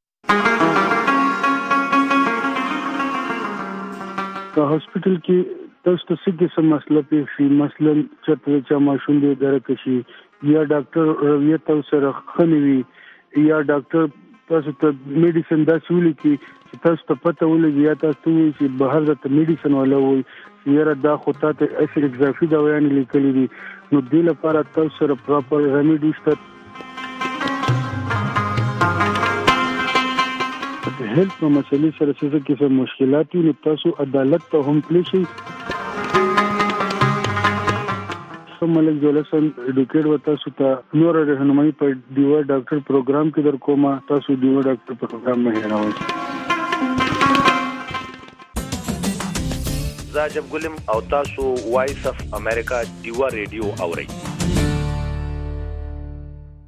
په هسپټل کې تاسو ته څه قسم مسله پیښ شي، مثلا چرته چا ماشوم دې درک شي یا ډاکټر رویه تاسو سره خنوي یا ډاکټر تاسو ته میډیسن دا سولې کې چې تاسو ته پته ولګي یا تاسو چې بهر د میډیسن ولا وي یاره دا خو ته اسید اضافي دوايان لیکلي دي نو دې لپاره تاسو سره پراپر ریمیډي شته. هیلث په مسلې سره څه قسم مشکلات وي تاسو عدالت ته هم تللی شئ. ملک جولسن ایډوکیټ و تاسو ته نور رهنمایي په دیو ډاکټر پروګرام کې در کومه تاسو دیو ډاکټر پروګرام نه هیروئ. زاجب ګلم او تاسو وایس اف امریکا دیو ریډیو اورئ.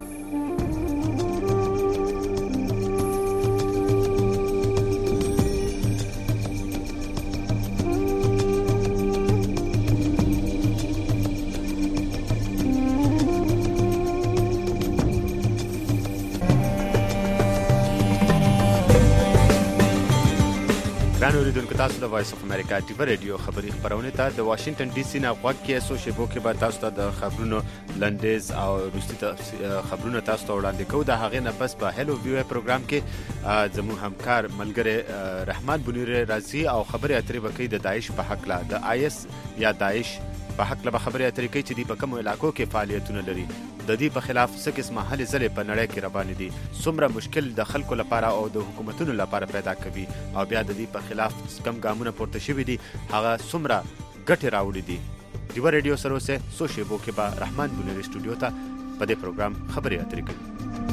اوریدونکو تاسو د وایس اف امریکا ډیو ریډیو خبری خبرونه ته د واشنگټن ډي سي نه غوږ کې سو شیبو کې به تاسو ته د خبرونو لنډیز او روسي خبرونه تاسو ته وړاندې کوو. د هغې نه پس په هلو ویو پروګرام کې زموږ همکار ملګری رحمان بنیر رازي او خبرې اترې وکړي د داعش په حق لا د IS یا داعش په حق له خبرې اترې کوي چې په کوم علاقو کې فعالیتونه لري، د دې په خلاف څه قسمه هلې ځلې په نړۍ کې روانې دي، څومره مشکل د خلکو لپاره او د حکومتونو لپاره پیدا کوي، او بیا د دې په خلاف کم ګامونه پورته شوي دي، هغه څومره ګټې راوړي دي. ډیو ریډیو سره اوسه سو شیبو کې به رحمان بنیر سټوډیو ته په دې پروګرام خبرې اترې کوي.